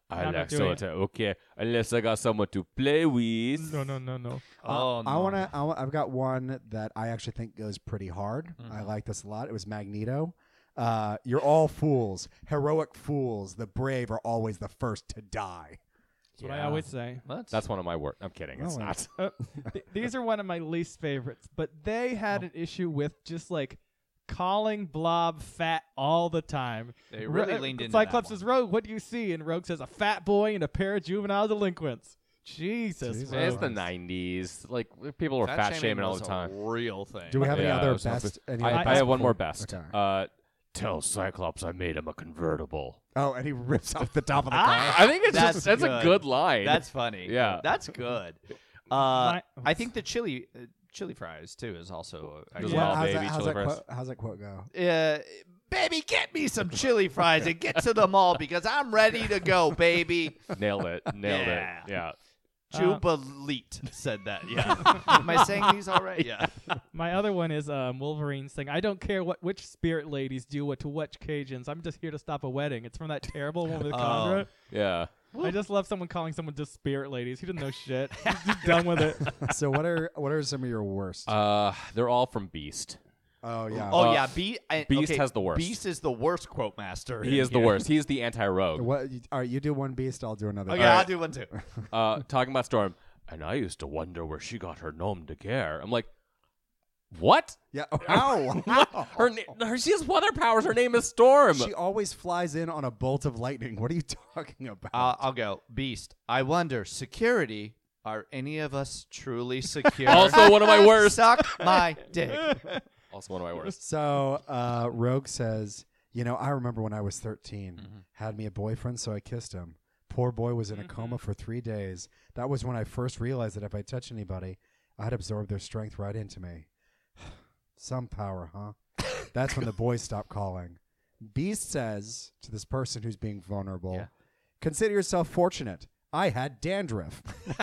B: I
A: I'm not
B: like
A: doing
B: so okay, unless I got someone to play with.
A: No, no, no, no.
C: Oh,
D: I
C: no.
D: want to. I've got one that I actually think goes pretty hard. I like this a lot. It was Magneto. Uh, you're all fools, heroic fools. The brave are always the first to die.
A: That's what I always say.
C: That's,
B: That's one of my work. I'm kidding. It's
D: Oh,
B: not.
A: Uh, th- these are one of my least favorites, but they had
C: Oh.
A: an issue with just like calling Blob fat all the time.
C: They really
A: Ro-
C: leaned into
A: Cyclops
C: that
A: says,
C: one.
A: Rogue, what do you see? And Rogue says, a fat boy and a pair of juvenile delinquents. Jesus.
D: Jesus.
A: Rogue.
B: It's the nineties. Like people were fat, shaming all
C: was
B: the time.
C: A real thing.
D: Do we have any
B: Yeah,
D: other
B: it was not
D: best?
B: good.
D: Any
B: I,
D: other
B: I
D: best
B: have one more
D: quote?
B: best.
D: Okay.
B: Uh, tell Cyclops I made him a convertible.
D: Oh, and he rips off the top of the
C: Ah!
D: car.
B: I think it's
C: That's
B: just that's a
C: good.
B: good line.
C: That's funny.
B: Yeah.
C: That's good. Uh,
A: My-
C: I think the chili uh, chili fries too is also. Uh,
B: As
C: actually-
B: well,
D: how's,
B: baby,
D: that, how's,
B: chili
D: that
B: fries.
D: quote, how's that quote go?
C: Uh, baby, get me some chili fries and get to the mall because I'm ready to go, baby.
B: Nailed it. Nailed
C: Yeah.
B: it. Yeah.
A: Uh,
C: Jubileet said that. Yeah. Am I saying these all right? Yeah.
A: My other one is um, Wolverine saying, I don't care what which spirit ladies do what to which Cajuns. I'm just here to stop a wedding. It's from that terrible one with
C: Oh.
A: Condra.
B: Yeah.
A: I just love someone calling someone just spirit ladies. He didn't know shit. He's just done with it.
D: So what are what are some of your worst?
B: Uh, they're all from Beast.
D: oh yeah.
C: Oh
B: Uh,
C: yeah. Be- I,
B: Beast
C: okay,
B: has the worst.
C: Beast is the worst quote master.
B: He
C: in
B: is the
C: here.
B: worst. He's the anti-rogue.
D: What? you- All right, you do one beast. I'll do another.
C: Okay,
D: beast.
C: I'll do one too.
B: Uh, talking about Storm, and I used to wonder where she got her nom de guerre. I'm like, what?
D: Yeah. Ow. Ow.
B: Her, na- her she has weather powers. Her name is Storm.
D: She always flies in on a bolt of lightning. What are you talking about?
C: Uh, I'll go. Beast. I wonder. Security. Are any of us truly secure?
B: Also one of my worst.
C: Suck my dick.
B: Also one of my worst.
D: So uh, Rogue says, you know, I remember when I was thirteen,
B: Mm-hmm.
D: had me a boyfriend, so I kissed him. Poor boy was in a
B: Mm-hmm.
D: coma for three days. That was when I first realized that if I touched anybody, I'd absorb their strength right into me. Some power, huh? That's when the boys stopped calling. Beast says to this person who's being vulnerable,
C: Yeah.
D: consider yourself fortunate. I had dandruff.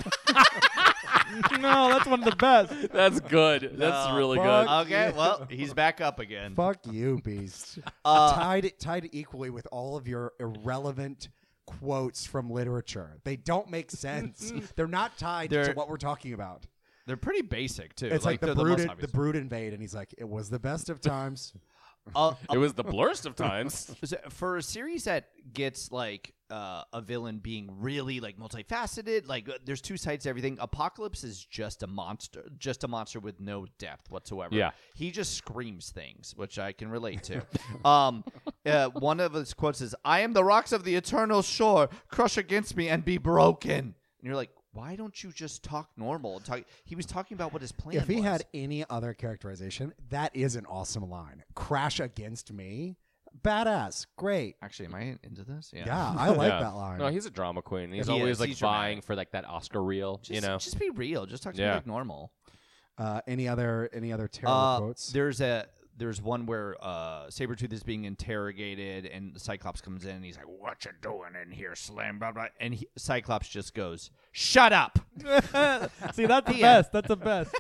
A: No, that's one of the best.
B: That's good. That's
C: No,
B: really
D: fuck.
B: good.
C: Okay, well, he's back up again.
D: Fuck you, Beast.
C: Uh,
D: tied tied equally with all of your irrelevant quotes from literature. They don't make sense. They're not tied to
C: They're-
D: what we're talking about.
C: They're pretty basic too.
D: It's like,
C: they're
D: the
C: most
D: brood the
C: obvious.
D: brood invade, and he's like, it was the best of times.
C: Uh,
B: It was the blurst of times.
C: So for a series that gets like uh, a villain being really like multifaceted, like uh, there's two sides to everything. Apocalypse is just a monster, just a monster with no depth whatsoever.
B: Yeah.
C: He just screams things, which I can relate to. um, uh, one of his quotes is, "I am the rocks of the eternal shore. Crush against me and be broken." And you're like, why don't you just talk normal? And talk. He was talking about what his plan
D: If he
C: was.
D: had any other characterization, that is an awesome line. Crash against me, badass, great.
C: Actually, am I into this?
D: Yeah, I like
B: Yeah.
D: that line.
B: No, he's a drama queen. He's
C: He
B: always
C: is.
B: like
C: He's
B: vying
C: dramatic.
B: for like that Oscar reel.
C: Just,
B: you know.
C: just be real. Just talk to
B: Yeah.
C: me like normal.
D: uh, any other any other terrible
C: Uh,
D: quotes?
C: There's a there's one where uh, Sabretooth is being interrogated, and Cyclops comes in, and he's like, "What you doing in here, Slim?" Blah blah. And he, Cyclops just goes, "Shut up."
A: See, that's the
C: The
A: best. That's the best.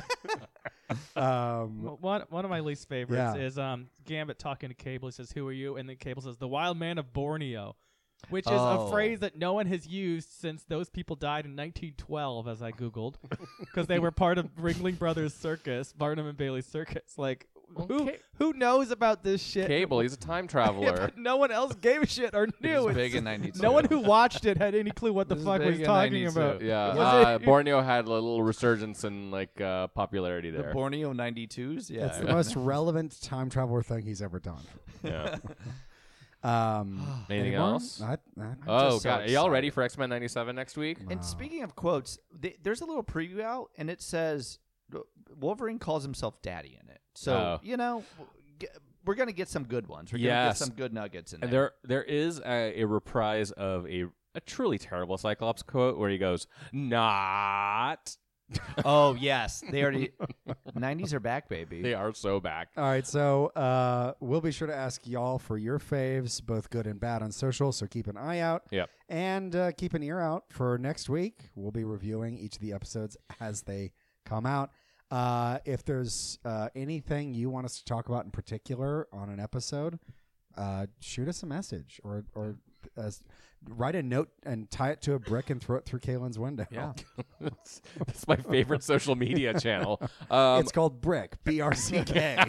D: Um,
A: Well, One one of my least favorites
D: Yeah.
A: is um Gambit talking to Cable. He says, "Who are you?" And then Cable says, "The Wild Man of Borneo," which is
C: Oh.
A: a phrase that no one has used since those people died in nineteen twelve, as I googled, because they were part of Ringling Brothers Circus, Barnum and Bailey Circus. Like, who
B: Okay.
A: who knows about this shit?
B: Cable. He's a time
A: Yeah,
B: traveler.
A: but no one else gave a shit or knew.
C: was
A: It's-
C: big in ninety-two.
A: No one who watched it had any clue what the
C: This is
A: fuck
C: big
A: was
C: in
A: talking
C: ninety-two.
A: about.
B: Yeah,
A: Was
B: uh,
A: it-
B: Borneo had a little resurgence in like uh, popularity
C: The
B: there.
C: Borneo ninety-twos. Yeah.
D: That's the most relevant time traveler thing he's ever done.
B: yeah.
D: Um,
B: Anything
D: anymore?
B: else?
D: I, I,
B: Oh
C: just so
B: god, are y'all
C: excited.
B: ready for X Men ninety-seven next week?
C: And speaking of quotes, th- there's a little preview out, and it says Wolverine calls himself Daddy in it. So
B: Oh.
C: you know, g- we're gonna get some good ones. We're gonna
B: Yes.
C: get some good nuggets in there.
B: And there, there is a, a reprise of a a truly terrible Cyclops quote where he goes, "Not."
C: Oh yes, they already nineties are back, baby.
B: They are so back.
D: All right, so uh, we'll be sure to ask y'all for your faves, both good and bad, on social. So keep an eye out.
B: Yep.
D: And uh, keep an ear out for next week. We'll be reviewing each of the episodes as they come out. Uh, if there's uh, anything you want us to talk about in particular on an episode, uh, shoot us a message or or uh, write a note and tie it to a brick and throw it through Kaylin's window.
C: Yeah.
B: That's my favorite social media channel. Um,
D: It's called Brick, B R C K.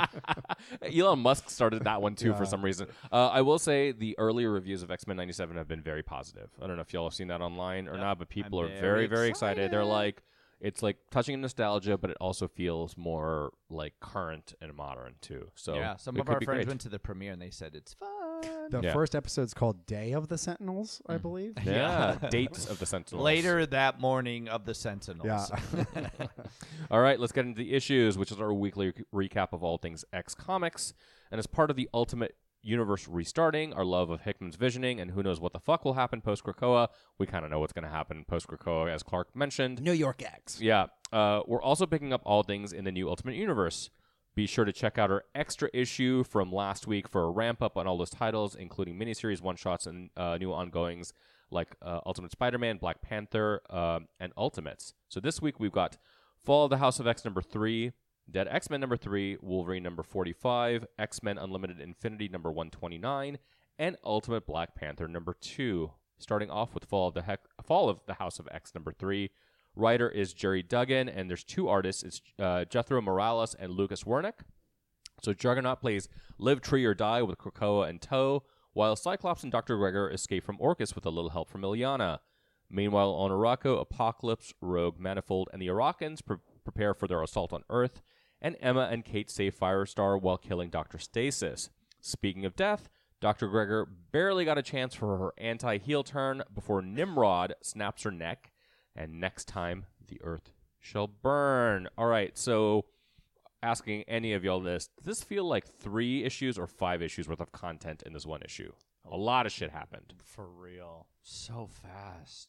B: Elon Musk started that one too for
D: Yeah.
B: some reason. Uh, I will say the earlier reviews of X-Men ninety-seven have been very positive. I don't know if y'all have seen that online or
C: Yep.
B: not, but people
C: I'm
B: are
C: very
B: very, very excited. They're
C: excited.
B: like, it's like touching nostalgia, but it also feels more like current and modern too. So
C: yeah, some
B: it
C: of
B: could
C: our
B: be
C: friends
B: great.
C: went to the premiere and they said it's fun.
D: The
B: Yeah.
D: first episode's called Day of the Sentinels, I believe.
B: Yeah,
C: Yeah.
B: dates of the Sentinels.
C: Later that morning of the Sentinels.
D: Yeah.
B: All right, let's get into the issues, which is our weekly re- recap of all things X Comics. And as part of the Ultimate Universe restarting, our love of Hickman's visioning, and who knows what the fuck will happen post Krakoa. We kind of know what's going to happen post Krakoa, as Clark mentioned.
D: New York X.
B: Yeah, uh, we're also picking up all things in the new Ultimate Universe. Be sure to check out our extra issue from last week for a ramp up on all those titles, including miniseries, one shots, and uh, new ongoings like uh, Ultimate Spider-Man, Black Panther, uh, and Ultimates. So this week we've got Fall of the House of X number three, Dead X-Men number three, Wolverine number forty-five, X-Men Unlimited Infinity number one twenty-nine, and Ultimate Black Panther number two. Starting off with Fall of the Heck, Fall of the House of X number three. Writer is Jerry Duggan, and there's two artists. It's uh, Jethro Morales and Lucas Wernick. So Juggernaut plays Live, Tree, or Die with Krakoa and tow, while Cyclops and Doctor Gregor escape from Orcus with a little help from Ilyana. Meanwhile, on Arakko, Apocalypse, Rogue, Manifold, and the Arakans pre- prepare for their assault on Earth, and Emma and Kate save Firestar while killing Doctor Stasis. Speaking of death, Doctor Gregor barely got a chance for her anti-heel turn before Nimrod snaps her neck, and next time, the Earth shall burn. All right, so asking any of y'all this, does this feel like three issues or five issues worth of content in this one issue? A lot of shit happened.
C: For real. So fast.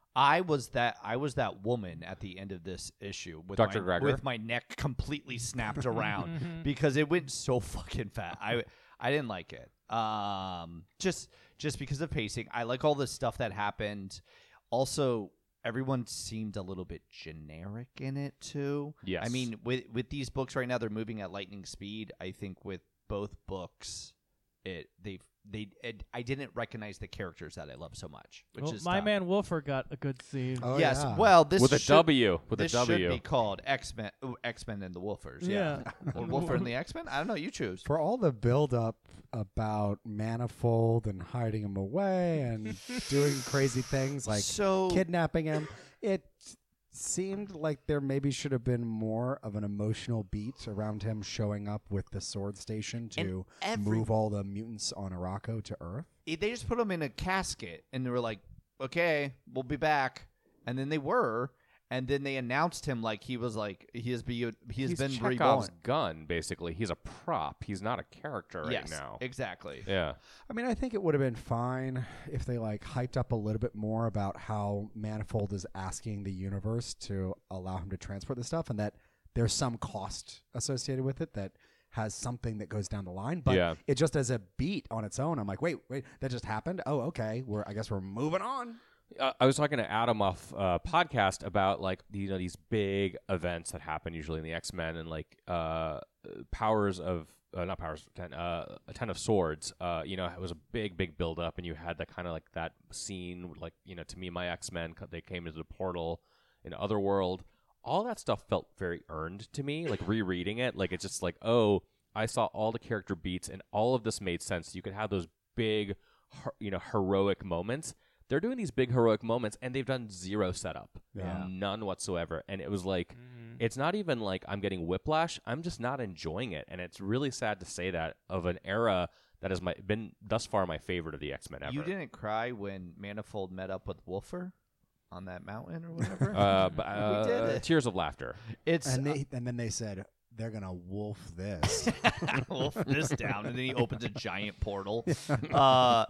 C: I was that I was that woman at the end of this issue with
B: Doctor
C: my,
B: Gregor?
C: with my neck completely snapped around because it went so fucking fast. I I didn't like it. Um just just because of pacing. I like all the stuff that happened. Also, everyone seemed a little bit generic in it too.
B: Yes.
C: I mean, with with these books right now, they're moving at lightning speed. I think with both books, it they've they it, I didn't recognize the characters that I love so much, which
A: Well,
C: is
A: my
C: tough.
A: man Wolfer got a good scene.
D: Oh,
C: yes.
D: yeah.
C: Well, this
B: With a
C: should,
B: W. With a
C: this
B: W.
C: should be called X Men. X Men and the Wolfers. Yeah.
A: Yeah.
C: or Wolfer and the X Men. I don't know. You choose.
D: For all the build up about Manifold and hiding him away and doing crazy things like
C: so
D: kidnapping him, it seemed like there maybe should have been more of an emotional beat around him showing up with the sword station to
C: every-
D: move all the mutants on Arakko to Earth.
C: they just put him in a casket and they were like, "Okay, we'll be back," and then they were. And then they announced him like he was like he has be he has
B: He's
C: been
B: Chekhov's
C: reborn.
B: gun, basically. He's a prop. He's not a character right
C: Yes,
B: now.
C: exactly.
B: Yeah.
D: I mean, I think it would have been fine if they like hyped up a little bit more about how Manifold is asking the universe to allow him to transport this stuff, and that there's some cost associated with it that has something that goes down the line. But
B: Yeah.
D: it just as a beat on its own, I'm like, wait, wait, that just happened. Oh, okay. We're I guess we're moving on.
B: Uh, I was talking to Adam off uh, podcast about like you know these big events that happen usually in the X-Men and like uh, powers of uh, not powers of ten uh, a ten of swords. Uh, you know it was a big big build up and you had that kind of like that scene like you know to me my X-Men they came into the portal in Otherworld. All that stuff felt very earned to me. Like rereading it, like it's just like oh I saw all the character beats and all of this made sense. You could have those big her- you know heroic moments. They're doing these big heroic moments, and they've done zero setup,
D: Yeah.
B: none whatsoever. And it was like, it's not even like I'm getting whiplash. I'm just not enjoying it, and it's really sad to say that of an era that has my, been thus far my favorite of the X-Men ever.
C: You didn't cry when Manifold met up with Wolfer on that mountain or whatever.
B: Uh, b- uh,
C: did it.
B: Tears of laughter.
C: it's
D: And they and then they said they're gonna wolf this.
C: wolf this down, and then he opens a giant portal. Uh,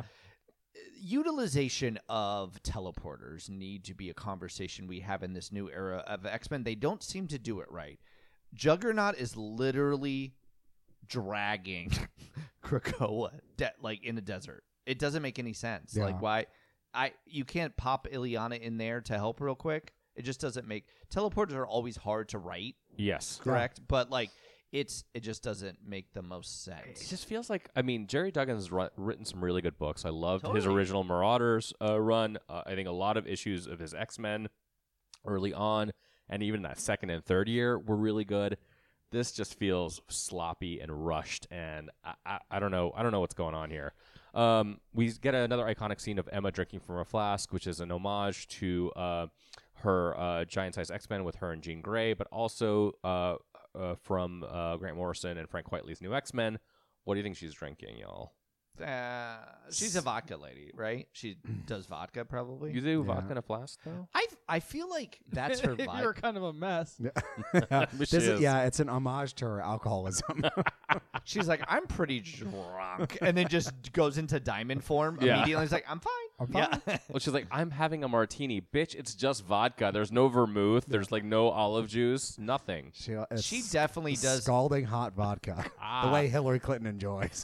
C: utilization of teleporters need to be a conversation we have in this new era of X-Men. They don't seem to do it right. Juggernaut is literally dragging Krakoa de- like in a desert. It doesn't make any sense.
D: Yeah.
C: Like why I you can't pop Ilyana in there to help real quick. It just doesn't make teleporters are always hard to write.
B: Yes.
C: Correct, but like it's it just doesn't make the most
B: It
C: sense.
B: just feels like, I mean, Jerry Duggan has ru- written some really good books. I loved his
C: Totally.
B: original Marauders uh, run. Uh, I think a lot of issues of his X-Men early on, and even that second and third year were really good. This just feels sloppy and rushed, and I, I, I don't know. I don't know what's going on here. Um, we get another iconic scene of Emma drinking from a flask, which is an homage to uh, her uh, giant-sized X-Men with her and Jean Grey, but also uh, uh, from uh, Grant Morrison and Frank Quitely's new X-Men. What do you think she's drinking, y'all?
C: Uh, she's a vodka lady, right? She does vodka, probably.
B: You do
D: Yeah.
B: vodka in a flask, though?
C: I I feel like that's her
A: You're
C: vibe.
A: kind of a mess.
D: this
B: she
D: is,
B: is.
D: yeah, it's an homage to her alcoholism.
C: She's like, I'm pretty drunk, and then just goes into diamond form
B: Yeah.
C: immediately. It's like, I'm fine.
D: I'm fine.
C: Yeah.
B: Well, she's like, I'm having a martini. Bitch, it's just vodka. There's no vermouth. There's, like, no olive juice. Nothing.
D: She, it's
C: She definitely does.
D: scalding hot vodka,
B: Ah.
D: the way Hillary Clinton enjoys.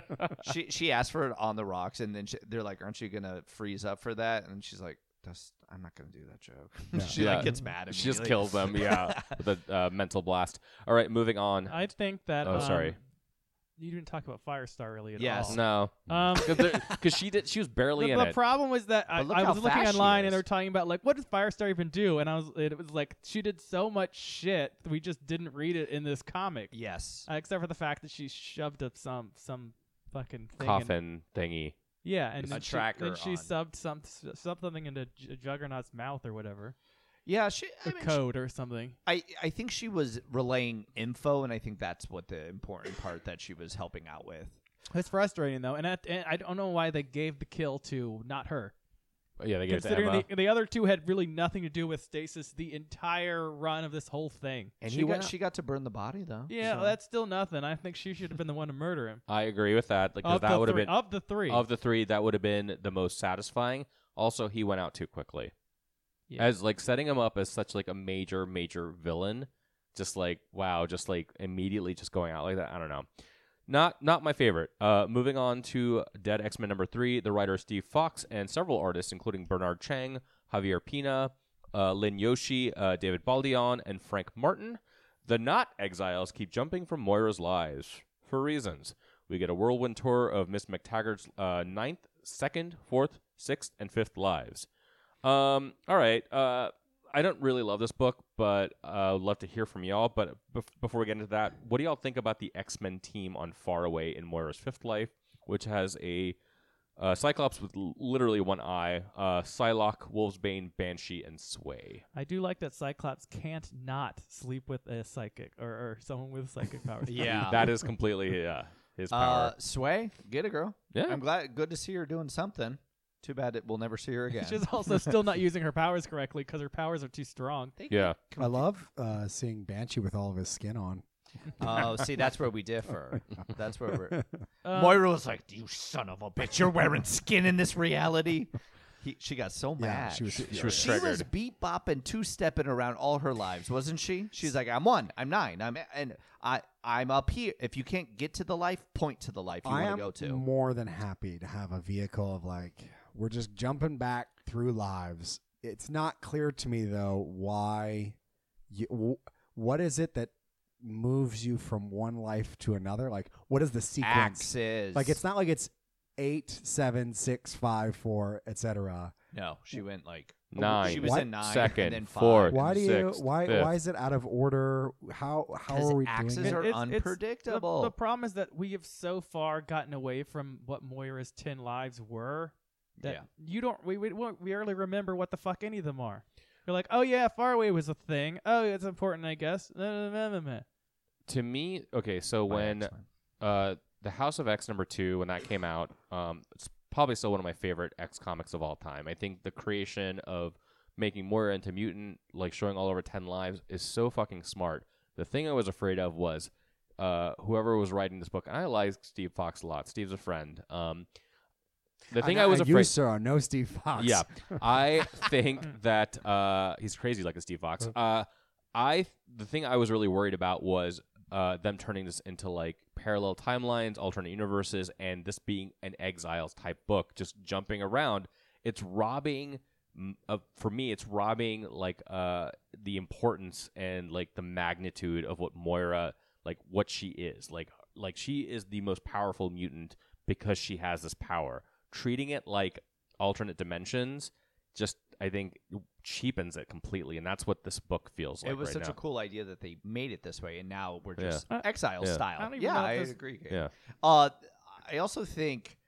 C: she she asked for it on the rocks, and then she, they're like, "Aren't you gonna freeze up for that?" And she's like, That's, "I'm not gonna do that joke."
D: Yeah.
C: she
B: Yeah.
C: like gets mad.
B: She just
C: immediately.
B: kills them, yeah, with a uh, mental blast. All right, moving on.
A: I think that.
B: Oh,
A: um,
B: sorry.
A: You didn't talk about Firestar really at
C: Yes.
A: all.
B: No,
A: Um,
B: because she did. She was barely
A: the,
B: in
A: the
B: it.
A: problem was that I,
C: But look
A: I
C: how
A: was looking
C: fast she
A: online and
C: is.
A: they were talking about like what does Firestar even do, and I was it was like she did so much shit that we just didn't read it in this comic,
C: Yes.
A: uh, except for the fact that she shoved up some some fucking thing in-
B: Coffin thingy.
A: yeah, and
C: A
A: then she,
C: tracker
A: then she
C: on.
A: subbed some subbed something into J- Juggernaut's mouth or whatever,
C: Yeah. She. I
A: the
C: mean, she-
A: code or something.
C: I, I think she was relaying info, and I think that's what the important part that she was helping out with.
A: It's frustrating though, and, at, and I don't know why they gave the kill to not her.
B: Yeah, they gave it to
A: Considering
B: Emma.
A: the, the other two had really nothing to do with Stasis the entire run of this whole thing.
C: And
B: She
C: she
B: went
C: got
B: out-
C: she got to burn the body though.
A: Yeah,
C: so-
A: that's still nothing. I think she should have been the one to murder him.
B: I agree with that. Like 'cause
A: Of
B: that
A: the
B: would have
A: three-
B: been
A: of the three.
B: of the three. That would have been the most satisfying. Also, he went out too quickly.
A: Yeah.
B: As like setting him up as such like a major major villain, just like wow, just like immediately just going out like that. I don't know. Not not my favorite. Uh, moving on to Dead X-Men number three, the writer Steve Fox and several artists, including Bernard Chang, Javier Pina, uh, Lin Yoshi, uh, David Baldion, and Frank Martin. The not exiles keep jumping from Moira's lives for reasons. We get a whirlwind tour of Miss McTaggart's uh, ninth, second, fourth, sixth, and fifth lives. Um, all right. Uh, I don't really love this book, but uh, I'd love to hear from y'all. But bef- before we get into that, what do y'all think about the X-Men team on Faraway in Moira's Fifth Life, which has a uh, Cyclops with l- literally one eye, uh, Psylocke, Wolvesbane, Banshee, and Sway?
A: I do like that Cyclops can't not sleep with a psychic or, or someone with psychic powers.
C: Yeah.
B: That is completely yeah, his
C: Uh,
B: power.
C: Sway, get a girl.
B: Yeah.
C: I'm glad. Good to see her doing something. Too bad it we'll never see her again.
A: She's also still not using her powers correctly because her powers are too strong.
B: yeah.
D: I love uh, seeing Banshee with all of his skin on.
C: Oh, see, that's where we differ. That's where we're.
A: Uh,
C: Moira was like, "You son of a bitch! You're wearing skin in this reality." He, she got so
D: Yeah,
C: mad.
D: she was-
B: She
D: yeah.
B: was
C: She was
B: triggered.
C: beat bopping, two stepping around all her lives, wasn't she? She's like, "I'm one, I'm nine, I'm and I I'm up here. If you can't get to the life, point to the life you
D: I
C: want
D: am
C: to go to."
D: more than happy to have a vehicle of like we're just jumping back through lives. It's not clear to me though why you, w- what is it that moves you from one life to another? Like what is the sequence?
C: Axes.
D: Like it's not like it's eight, seven, six, five, four, et cetera.
C: no. She went like
B: Nine,
C: She was
D: What?
C: in nine,
B: second,
C: and then five.
B: fourth,
D: Why do you
B: sixth,
D: why
B: fifth.
D: why is it out of order? How how
C: Because
D: are we
C: axes
D: doing it?
C: are
A: It's- it's-
C: unpredictable.
A: The, the problem is that we have so far gotten away from what Moira's ten lives were that
C: Yeah.
A: you don't we we won't barely remember what the fuck any of them are. You're like, oh yeah, Faraway was a thing. Oh, it's important, I guess. Meh, meh, meh, meh.
B: To me, okay, so when
C: X-Men.
B: uh, the House of X number two, when that came out, um, it's probably still one of my favorite X comics of all time. I think the creation of making Moira into mutant, like showing all over ten lives, is so fucking smart. The thing I was afraid of was uh, whoever was writing this book, and I like Steve Fox a lot. Steve's a friend. Um, the thing I, was
D: you,
B: afraid.
D: sir, are no Steve Fox.
B: Yeah, I think that uh, he's crazy like a Steve Fox. Uh, I the thing I was really worried about was uh, them turning this into like parallel timelines, alternate universes, and this being an Exiles type book, just jumping around. It's robbing. mm, Of, for me, it's robbing like uh, the importance and like the magnitude of what Moira like what she is. Like like she is the most powerful mutant because she has this power. Treating it like alternate dimensions just I think cheapens it completely, and that's what this book feels like.
C: It was
B: right
C: such
B: now.
C: a cool idea that they made it this way, and now we're
B: Yeah.
C: just
A: Uh,
C: exile
B: yeah.
C: style.
A: I don't even
C: yeah,
A: know if
C: I
A: this-
C: agree. Gabe.
B: Yeah.
C: Uh, I also think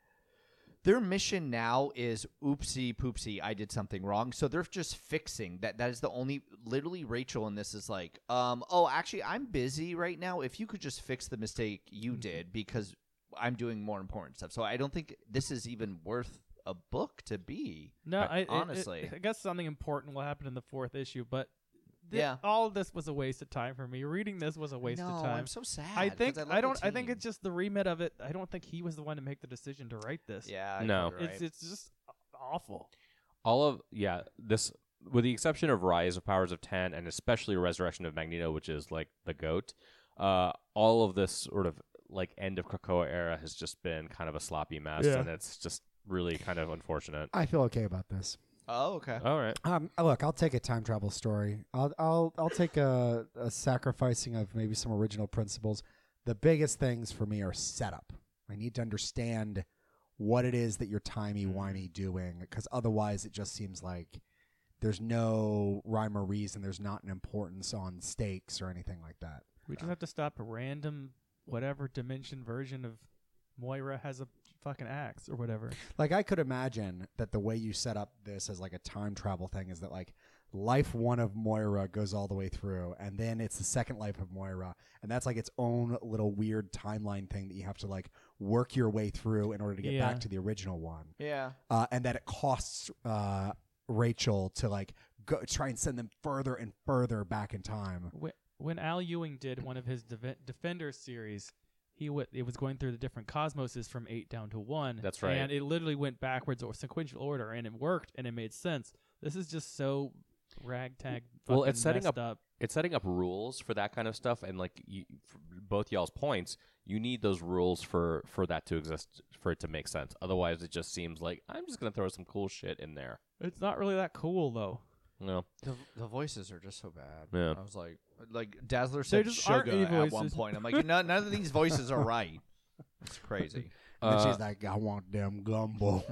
C: their mission now is oopsie poopsie, I did something wrong. So they're just fixing that. That is the only. Literally, Rachel in this is like, um, oh, actually, I'm busy right now. If you could just fix the mistake you did, because I'm doing more important stuff. So I don't think this is even worth a book to be.
A: No, I, it- it-
C: honestly.
A: I guess something important will happen in the fourth issue, but thi-
C: Yeah.
A: all of this was a waste of time for me. Reading this was a waste
C: no,
A: of time.
C: I'm so sad.
A: I
C: 'cause
A: think
C: love
A: I,
C: the
A: don't. I think
C: team.
A: it's just the remit of it. I don't think he was the one to make the decision to write this.
C: yeah. I
B: No.
C: think you're
A: it's
C: right.
A: it's just awful.
B: All of yeah, this with the exception of Rise of Powers of Ten and especially Resurrection of Magneto, which is like the goat. Uh, all of this sort of like end of Krakoa era has just been kind of a sloppy mess,
A: Yeah.
B: and it's just really kind of unfortunate.
D: I feel okay about this.
C: oh, okay.
B: All right,
D: Um, look, I'll take a time travel story. I'll I'll I'll take a, a sacrificing of maybe some original principles. The biggest things for me are setup. I need to understand what it is that you're timey wimey doing, because otherwise it just seems like there's no rhyme or reason. There's not an importance on stakes or anything like that.
A: We just have to stop a random whatever dimension version of Moira has a fucking axe or whatever.
D: Like, I could imagine that the way you set up this as like a time travel thing is that like life one of Moira goes all the way through, and then it's the second life of Moira, and that's like its own little weird timeline thing that you have to like work your way through in order to get
A: Yeah.
D: back to the original one.
C: Yeah.
D: Uh, and that it costs uh, Rachel to like go try and send them further and further back in time.
A: When, when Al Ewing did one of his Def- Defenders series, he w- it was going through the different cosmoses from eight down to one.
B: That's right.
A: And it literally went backwards or sequential order, and it worked, and it made sense. This is just so ragtag.
B: Well,
A: fucking
B: it's setting
A: messed
B: up- it's setting up rules for that kind of stuff, and like you, for both y'all's points, you need those rules for for that to exist, for it to make sense. Otherwise, it just seems like I'm just gonna throw some cool shit in there.
A: It's not really that cool though.
B: No,
C: The, the voices are just so bad.
B: Yeah.
C: I was like, like Dazzler
A: They
C: said
A: just aren't
C: sugar
A: any
C: at one
A: voices.
C: point. I'm like, none, none of these voices are right. It's crazy.
D: And
B: Uh,
D: she's like, I want them gumbo.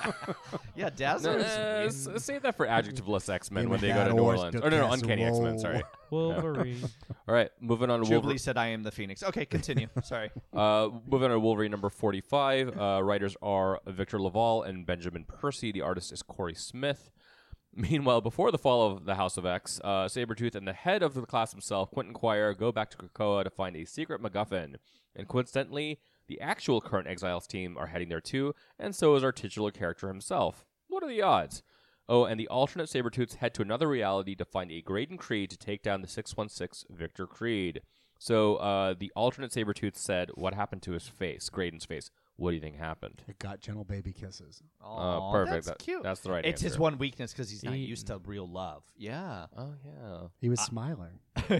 C: Yeah, Dazzler is
B: Uh,
C: weird.
B: s- save that for adjectiveless X Men
D: Give
B: when
D: me
B: they go
D: that
B: to New
D: oyster
B: Orleans. Or no, no, Uncanny X Men.
D: casserole.
B: Sorry.
A: Wolverine.
B: All right, moving on to
C: Jubilee
B: Wolverine.
C: said, I am the Phoenix. Okay, continue. Sorry.
B: Uh, moving on to Wolverine number forty-five. Uh, writers are Victor Laval and Benjamin Percy. The artist is Corey Smith. Meanwhile, before the fall of the House of X, uh, Sabretooth and the head of the class himself, Quentin Quire, go back to Krakoa to find a secret MacGuffin. And coincidentally, the actual current Exiles team are heading there too, and so is our titular character himself. What are the odds? Oh, and the alternate Sabretooths head to another reality to find a Graydon Creed to take down the six one six Victor Creed. So uh, the alternate Sabretooth said, what happened to his face, Graydon's face? What do you think happened?
D: It got gentle baby kisses.
B: Uh,
C: Aw,
B: perfect.
C: That's
B: That-
C: cute.
B: That's the right
C: It's
B: answer.
C: his one weakness because he's not
A: Eaten.
C: used to real love. Yeah.
B: Oh, yeah.
D: He was smiling.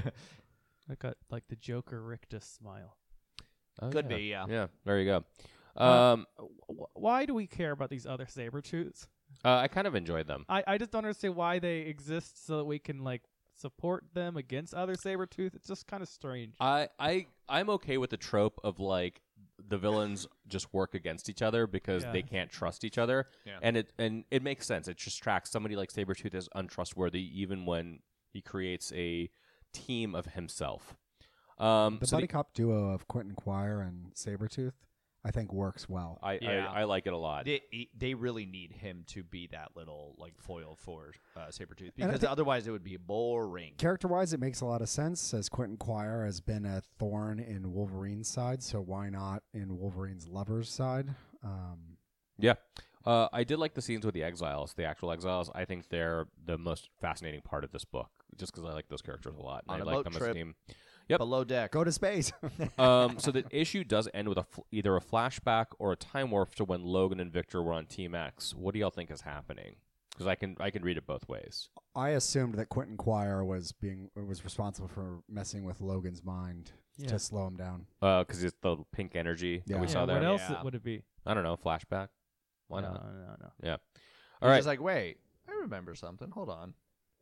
A: I got like the Joker Rictus smile.
B: Oh,
C: Could
B: yeah.
C: be, yeah.
B: Yeah, there you go.
A: Uh,
B: Um,
A: Wh- Why do we care about these other Sabretooths?
B: uh, I kind of enjoyed them.
A: I, I just don't understand why they exist so that we can like support them against other Sabretooth. It's just kind of strange.
B: I, I, I'm okay with the trope of like the villains just work against each other because
A: Yeah.
B: they can't trust each other,
C: Yeah.
B: and it and it makes sense. It just tracks somebody like Sabretooth as untrustworthy even when he creates a team of himself. Um,
D: The
B: so
D: buddy cop duo of Quentin Quire and Sabretooth, I think, works well.
B: I,
C: Yeah.
B: I I like it a lot.
C: They, they really need him to be that little like foil for uh, Sabretooth
D: And I
C: because
D: think-
C: otherwise it would be boring.
D: Character-wise, it makes a lot of sense, as Quentin Quire has been a thorn in Wolverine's side, so why not in Wolverine's lover's side? Um,
B: Yeah. Uh, I did like the scenes with the exiles, the actual exiles. I think they're the most fascinating part of this book, just because I like those characters a lot. And
C: On
B: I
C: a
B: like
C: boat
B: them as
C: trip.
B: a team. Yep.
C: Below deck.
D: go to space.
B: um, so the issue does end with a fl- either a flashback or a time warp to when Logan and Victor were on Team X. What do y'all think is happening? Because I can I can read it both ways.
D: I assumed that Quentin Quire was being was responsible for messing with Logan's mind
A: Yeah.
D: to slow him down.
B: Because it's the pink energy that
D: Yeah.
B: we
A: Yeah,
B: saw
A: what
B: there.
A: else
C: Yeah.
A: would it be?
B: I don't know. Flashback. Why
A: no,
B: not?
A: No, no, no.
B: Yeah.
C: He's
B: All right.
C: just like, wait, I remember something. Hold on.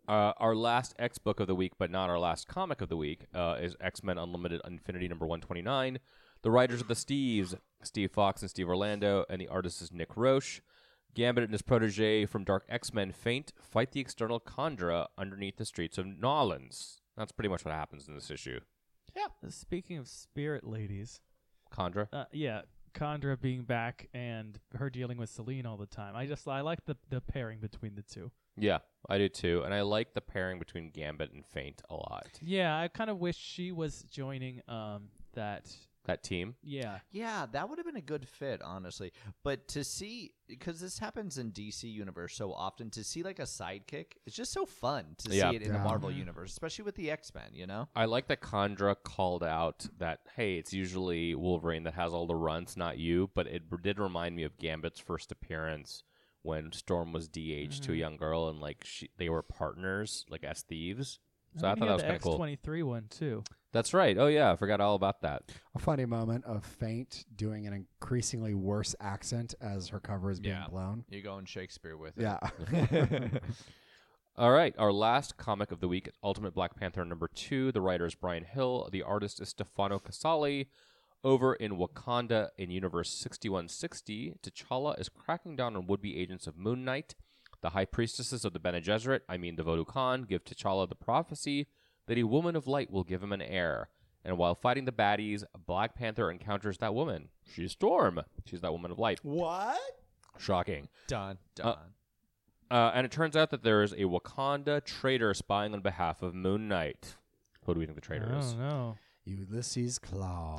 B: Uh, our last X book of the week, but not our last comic of the week, uh, is X-Men Unlimited Infinity number one twenty-nine. The writers are the Steves, Steve Fox and Steve Orlando, and the artist is Nick Roche. Gambit and his protege from Dark X-Men Faint fight the external Kandra underneath the streets of Nolans. That's pretty much what happens in this issue.
A: Uh, Speaking of spirit ladies,
B: Kandra?
A: uh, yeah, Kandra being back and her dealing with Celine all the time. I just I like the the pairing between the two.
B: Yeah, I do too. And I like the pairing between Gambit and Faint a lot.
A: Yeah, I kind of wish she was joining um that.
B: That team.
A: Yeah,
C: Yeah, that would have been a good fit, honestly. But to see, because this happens in D C Universe so often, to see like a sidekick, it's just so fun to
B: Yeah.
C: see it in the
D: Yeah.
C: Marvel
A: Mhm.
C: universe, especially with the X-Men, you know?
B: I like that Kandra called out that, hey, it's usually Wolverine that has all the runs, not you. But it r- did remind me of Gambit's first appearance when Storm was D H'd to a
A: Mhm.
B: young girl, and like she, they were partners, like as thieves. So I,
A: think
B: thought
A: he
B: that
A: had
B: was
A: the
B: kind of cool.
A: X twenty-three one too.
B: That's right. Oh yeah, I forgot all about that.
D: A funny moment of Faint doing an increasingly worse accent as her cover is being
C: Yeah.
D: blown.
C: You go in Shakespeare with it.
D: Yeah.
B: All right, our last comic of the week, Ultimate Black Panther number two. The writer is Brian Hill. The artist is Stefano Casali. Over in Wakanda in Universe sixty-one sixty, T'Challa is cracking down on would-be agents of Moon Knight. The High Priestesses of the Bene Gesserit, I mean the Vodou Khan, give T'Challa the prophecy that a woman of light will give him an heir. And while fighting the baddies, Black Panther encounters that woman. She's Storm. She's that woman of light.
D: What?
B: Shocking.
C: Done. Done.
B: Uh, and it turns out that there is a Wakanda traitor spying on behalf of Moon Knight. Who do we think the traitor
A: I
B: is?
A: don't know.
D: Ulysses Claw.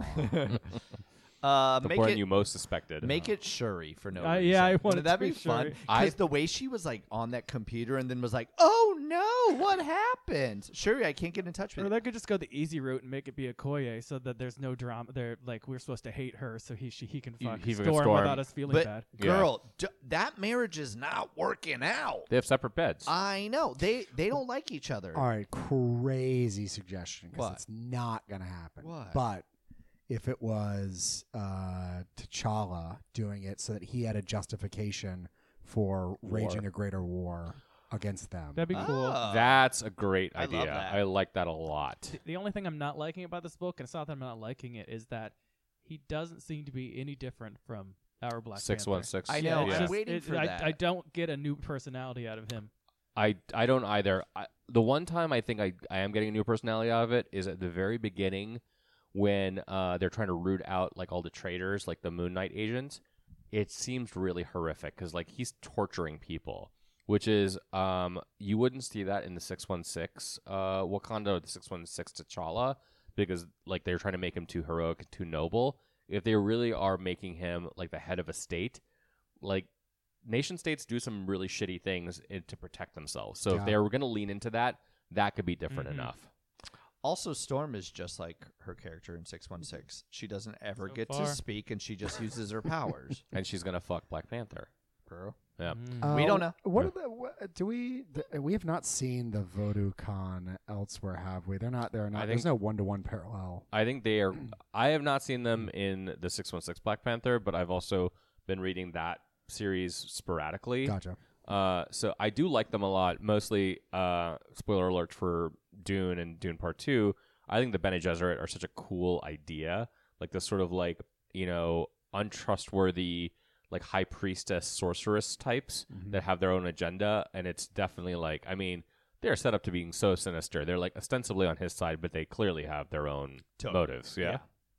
C: uh,
B: The
C: make
B: one
C: it,
B: you most suspected.
C: make it Shuri for no
A: Uh,
C: reason.
A: yeah, I want it
C: Wouldn't that
A: to
C: be
A: be
C: fun?
A: Shuri.
B: I-
C: Because the way she was like on that computer and then was like, "Oh no, what happened?" Shuri, I can't get in touch with
A: Or
C: you.
A: they could just go the easy route and make it be Okoye, so that there's no drama. They're like we're supposed to hate her, so he she, he can
B: He-
A: fuck
B: he can
A: Storm,
B: Storm.
A: without us feeling
C: But
A: bad.
B: Yeah.
C: girl, d- that marriage is not working out.
B: They have separate beds.
C: I know they they don't like each other.
D: All right, crazy suggestion because
C: What?
D: it's not going to happen.
C: What?
D: But if it was uh, T'Challa doing it so that he had a justification for waging a greater war against them.
A: That'd be cool.
C: Oh.
B: That's a great
C: I love
B: idea.
C: that.
B: I like that a lot.
A: The- The only thing I'm not liking about this book, and it's not that I'm not liking it, is that he doesn't seem to be any different from our Black
B: Six
A: Panther.
B: one six.
C: I
A: Yeah,
C: know.
A: it's
C: I'm
A: just-
C: waiting
A: it-
C: for
A: I,
C: that.
A: I don't get a new personality out of him.
B: I, I don't either. I, the one time I think I, I am getting a new personality out of it is at the very beginning when uh, they're trying to root out like all the traitors, like the Moon Knight agents. It seems really horrific because like he's torturing people, which is um you wouldn't see that in the six one six uh, Wakanda or the six one six T'Challa because like they're trying to make him too heroic and too noble. If they really are making him like the head of a state, like nation states do some really shitty things in, to protect themselves. So if
D: Yeah.
B: they were going to lean into that, that could be different
A: Mhm.
B: enough.
C: Also, Storm is just like her character in six one six. She doesn't ever
A: So
C: get
A: far.
C: to speak, and she just uses her powers.
B: And she's going to fuck Black Panther.
C: Girl.
B: Yeah.
A: Mm.
C: We don't know.
D: What are the? What, do we? The, we have not seen the Vodou Khan elsewhere, have we? They're not. They're not.
B: I
D: There's
B: think-
D: no one to one parallel.
B: I think they are. I have not seen them in the six one six Black Panther, but I've also been reading that series sporadically.
D: Gotcha.
B: Uh, so I do like them a lot. Mostly, uh, spoiler alert for Dune and Dune Part Two. I think the Bene Gesserit are such a cool idea, like this sort of like you know untrustworthy like high priestess sorceress types
D: Mhm.
B: that have their own agenda, and it's definitely like I mean they're set up to being so sinister. They're like ostensibly on his side, but they clearly have their own
C: Totally.
B: motives. Yeah.
C: Yeah.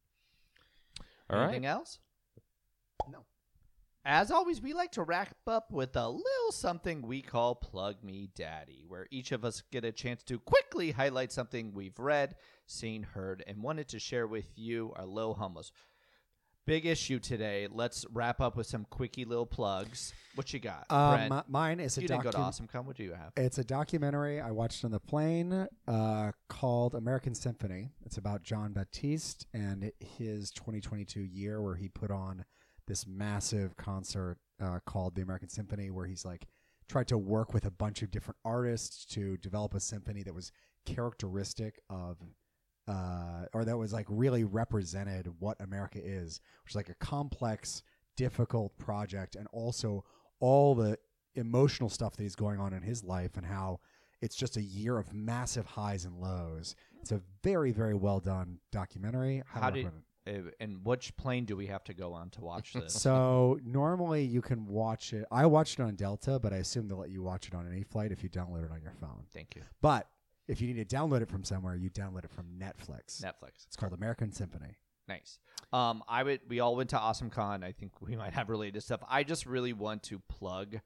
B: All right.
C: Anything else?
D: No.
C: As always, we like to wrap up with a little something we call Plug Me Daddy, where each of us get a chance to quickly highlight something we've read, seen, heard, and wanted to share with you, our little hummus. Big issue today. Let's wrap up with some quickie little plugs. What you got,
D: Um,
C: Brent?
D: mine is a
C: You didn't go to
D: docu-
C: AwesomeCon. What do you have?
D: It's a documentary I watched on the plane uh, called American Symphony. It's about John Baptiste and his twenty twenty-two year where he put on this massive concert uh, called the American Symphony, where he's like tried to work with a bunch of different artists to develop a symphony that was characteristic of uh, or that was like really represented what America is, which is like a complex, difficult project, and also all the emotional stuff that is going on in his life and how it's just a year of massive highs and lows. It's a very, very well done documentary. Highly
C: How did
D: recommend
C: uh, and which plane do we have to go on to watch
D: it.
C: this?
D: So normally you can watch it. I watched it on Delta, but I assume they'll let you watch it on any flight if you download it on your phone.
C: Thank you.
D: But if you need to download it from somewhere, you download it from Netflix.
C: Netflix.
D: It's called American Symphony.
C: Nice. Um, I would. We all went to AwesomeCon. I think we might have related stuff. I just really want to plug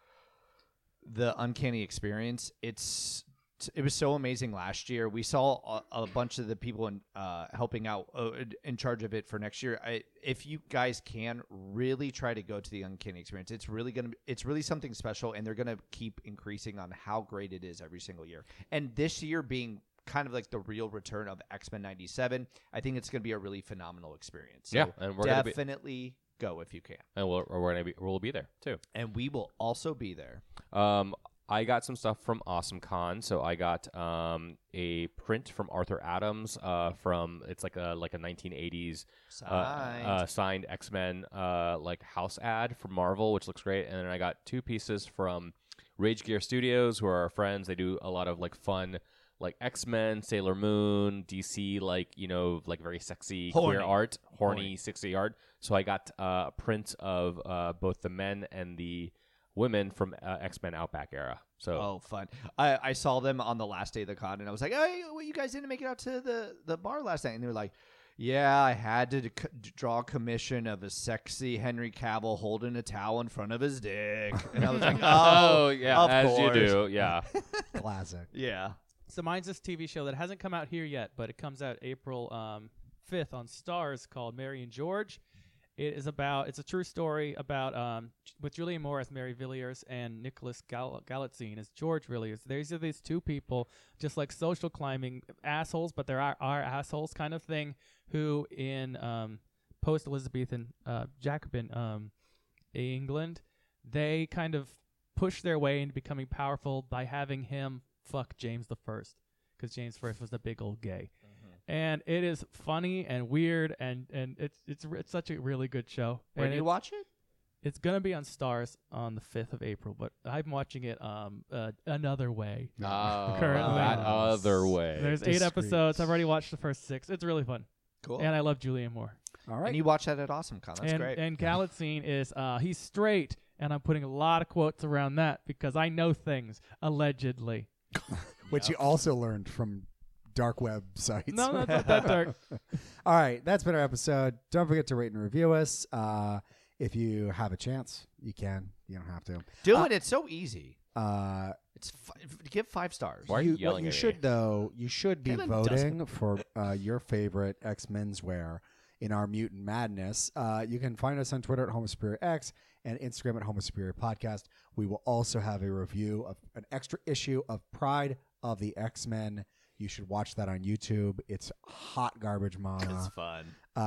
C: the Uncanny Experience. It's it was so amazing last year. We saw a, a bunch of the people in, uh, helping out uh, in charge of it for next year. I, if you guys can really try to go to the Uncanny Experience, it's really gonna. It's really something special, and they're gonna keep increasing on how great it is every single year. And this year being kind of like the real return of X-Men ninety-seven, I think it's going to be a really phenomenal experience. So
B: Yeah, and we're gonna be-
C: definitely go if you can.
B: And we'll, we're gonna be we'll be there too.
C: And we will also be there.
B: Um, I got some stuff from AwesomeCon. So I got um, a print from Arthur Adams uh, from it's like a like a nineteen eighties uh,
C: Signed.
B: uh, signed X-Men uh, like house ad from Marvel, which looks great. And then I got two pieces from Rage Gear Studios, who are our friends. They do a lot of like fun like X-Men, Sailor Moon, D C, like, you know, like very sexy
C: Horny.
B: queer art, horny,
C: Horny.
B: sexy art. So I got uh, a print of uh, both the men and the women from uh, X-Men Outback era. So
C: Oh, fun. I, I saw them on the last day of the con, and I was like, hey, well, you guys didn't make it out to the, the bar last night. And they were like, yeah, I had to c- draw a commission of a sexy Henry Cavill holding a towel in front of his dick. And I was like, oh,
B: yeah,
C: of
B: as
C: course.
B: you do, yeah.
D: Classic.
C: Yeah.
A: So mine's this T V show that hasn't come out here yet, but it comes out April um, fifth on Starz called Mary and George. It is about, it's a true story about, um, with Julianne Moore as Mary Villiers and Nicholas Gal- Galitzine as George Villiers. These are these two people, just like social climbing assholes, but they're our, our assholes kind of thing, who in um, post-Elizabethan uh, Jacobin um, England, they kind of push their way into becoming powerful by having him fuck James the First, because James the First was the big old gay. And it is funny and weird, and, and it's it's it's such a really good show.
C: Where
A: and
C: do you
A: it's,
C: watch it?
A: It's gonna be on Starz on the fifth of April, but I'm watching it um uh, another way.
B: Oh,
A: Currently.
B: that other way.
A: There's eight
D: Discreet.
A: episodes. I've already watched the first six. It's really fun,
C: Cool.
A: and I love Julianne Moore.
D: All
C: And
D: right.
C: you watch that at AwesomeCon. That's
A: and
C: great.
A: and Galitzine is uh he's straight, and I'm putting a lot of quotes around that because I know things allegedly.
D: Which you also learned from dark web sites.
A: No, that's not that dark.
D: All right, that's been our episode. Don't forget to rate and review us. Uh, if you have a chance, you can. You don't have to.
C: Do
D: uh,
C: it. It's so easy.
D: Uh,
C: It's fi- give five stars.
B: Why are you
D: what
B: yelling
D: you
B: at me?
D: should though, you should be
C: Caitlin
D: voting for uh, your favorite X menswear in our Mutant Madness. Uh, you can find us on Twitter at Homo Superior X and Instagram at Homo Superior Podcast. We will also have a review of an extra issue of Pride of the X-Men. You should watch that on YouTube. It's hot garbage, mama.
C: It's fun.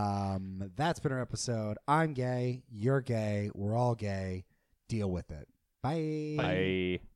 D: Um, that's been our episode. I'm gay. You're gay. We're all gay. Deal with it. Bye.
B: Bye.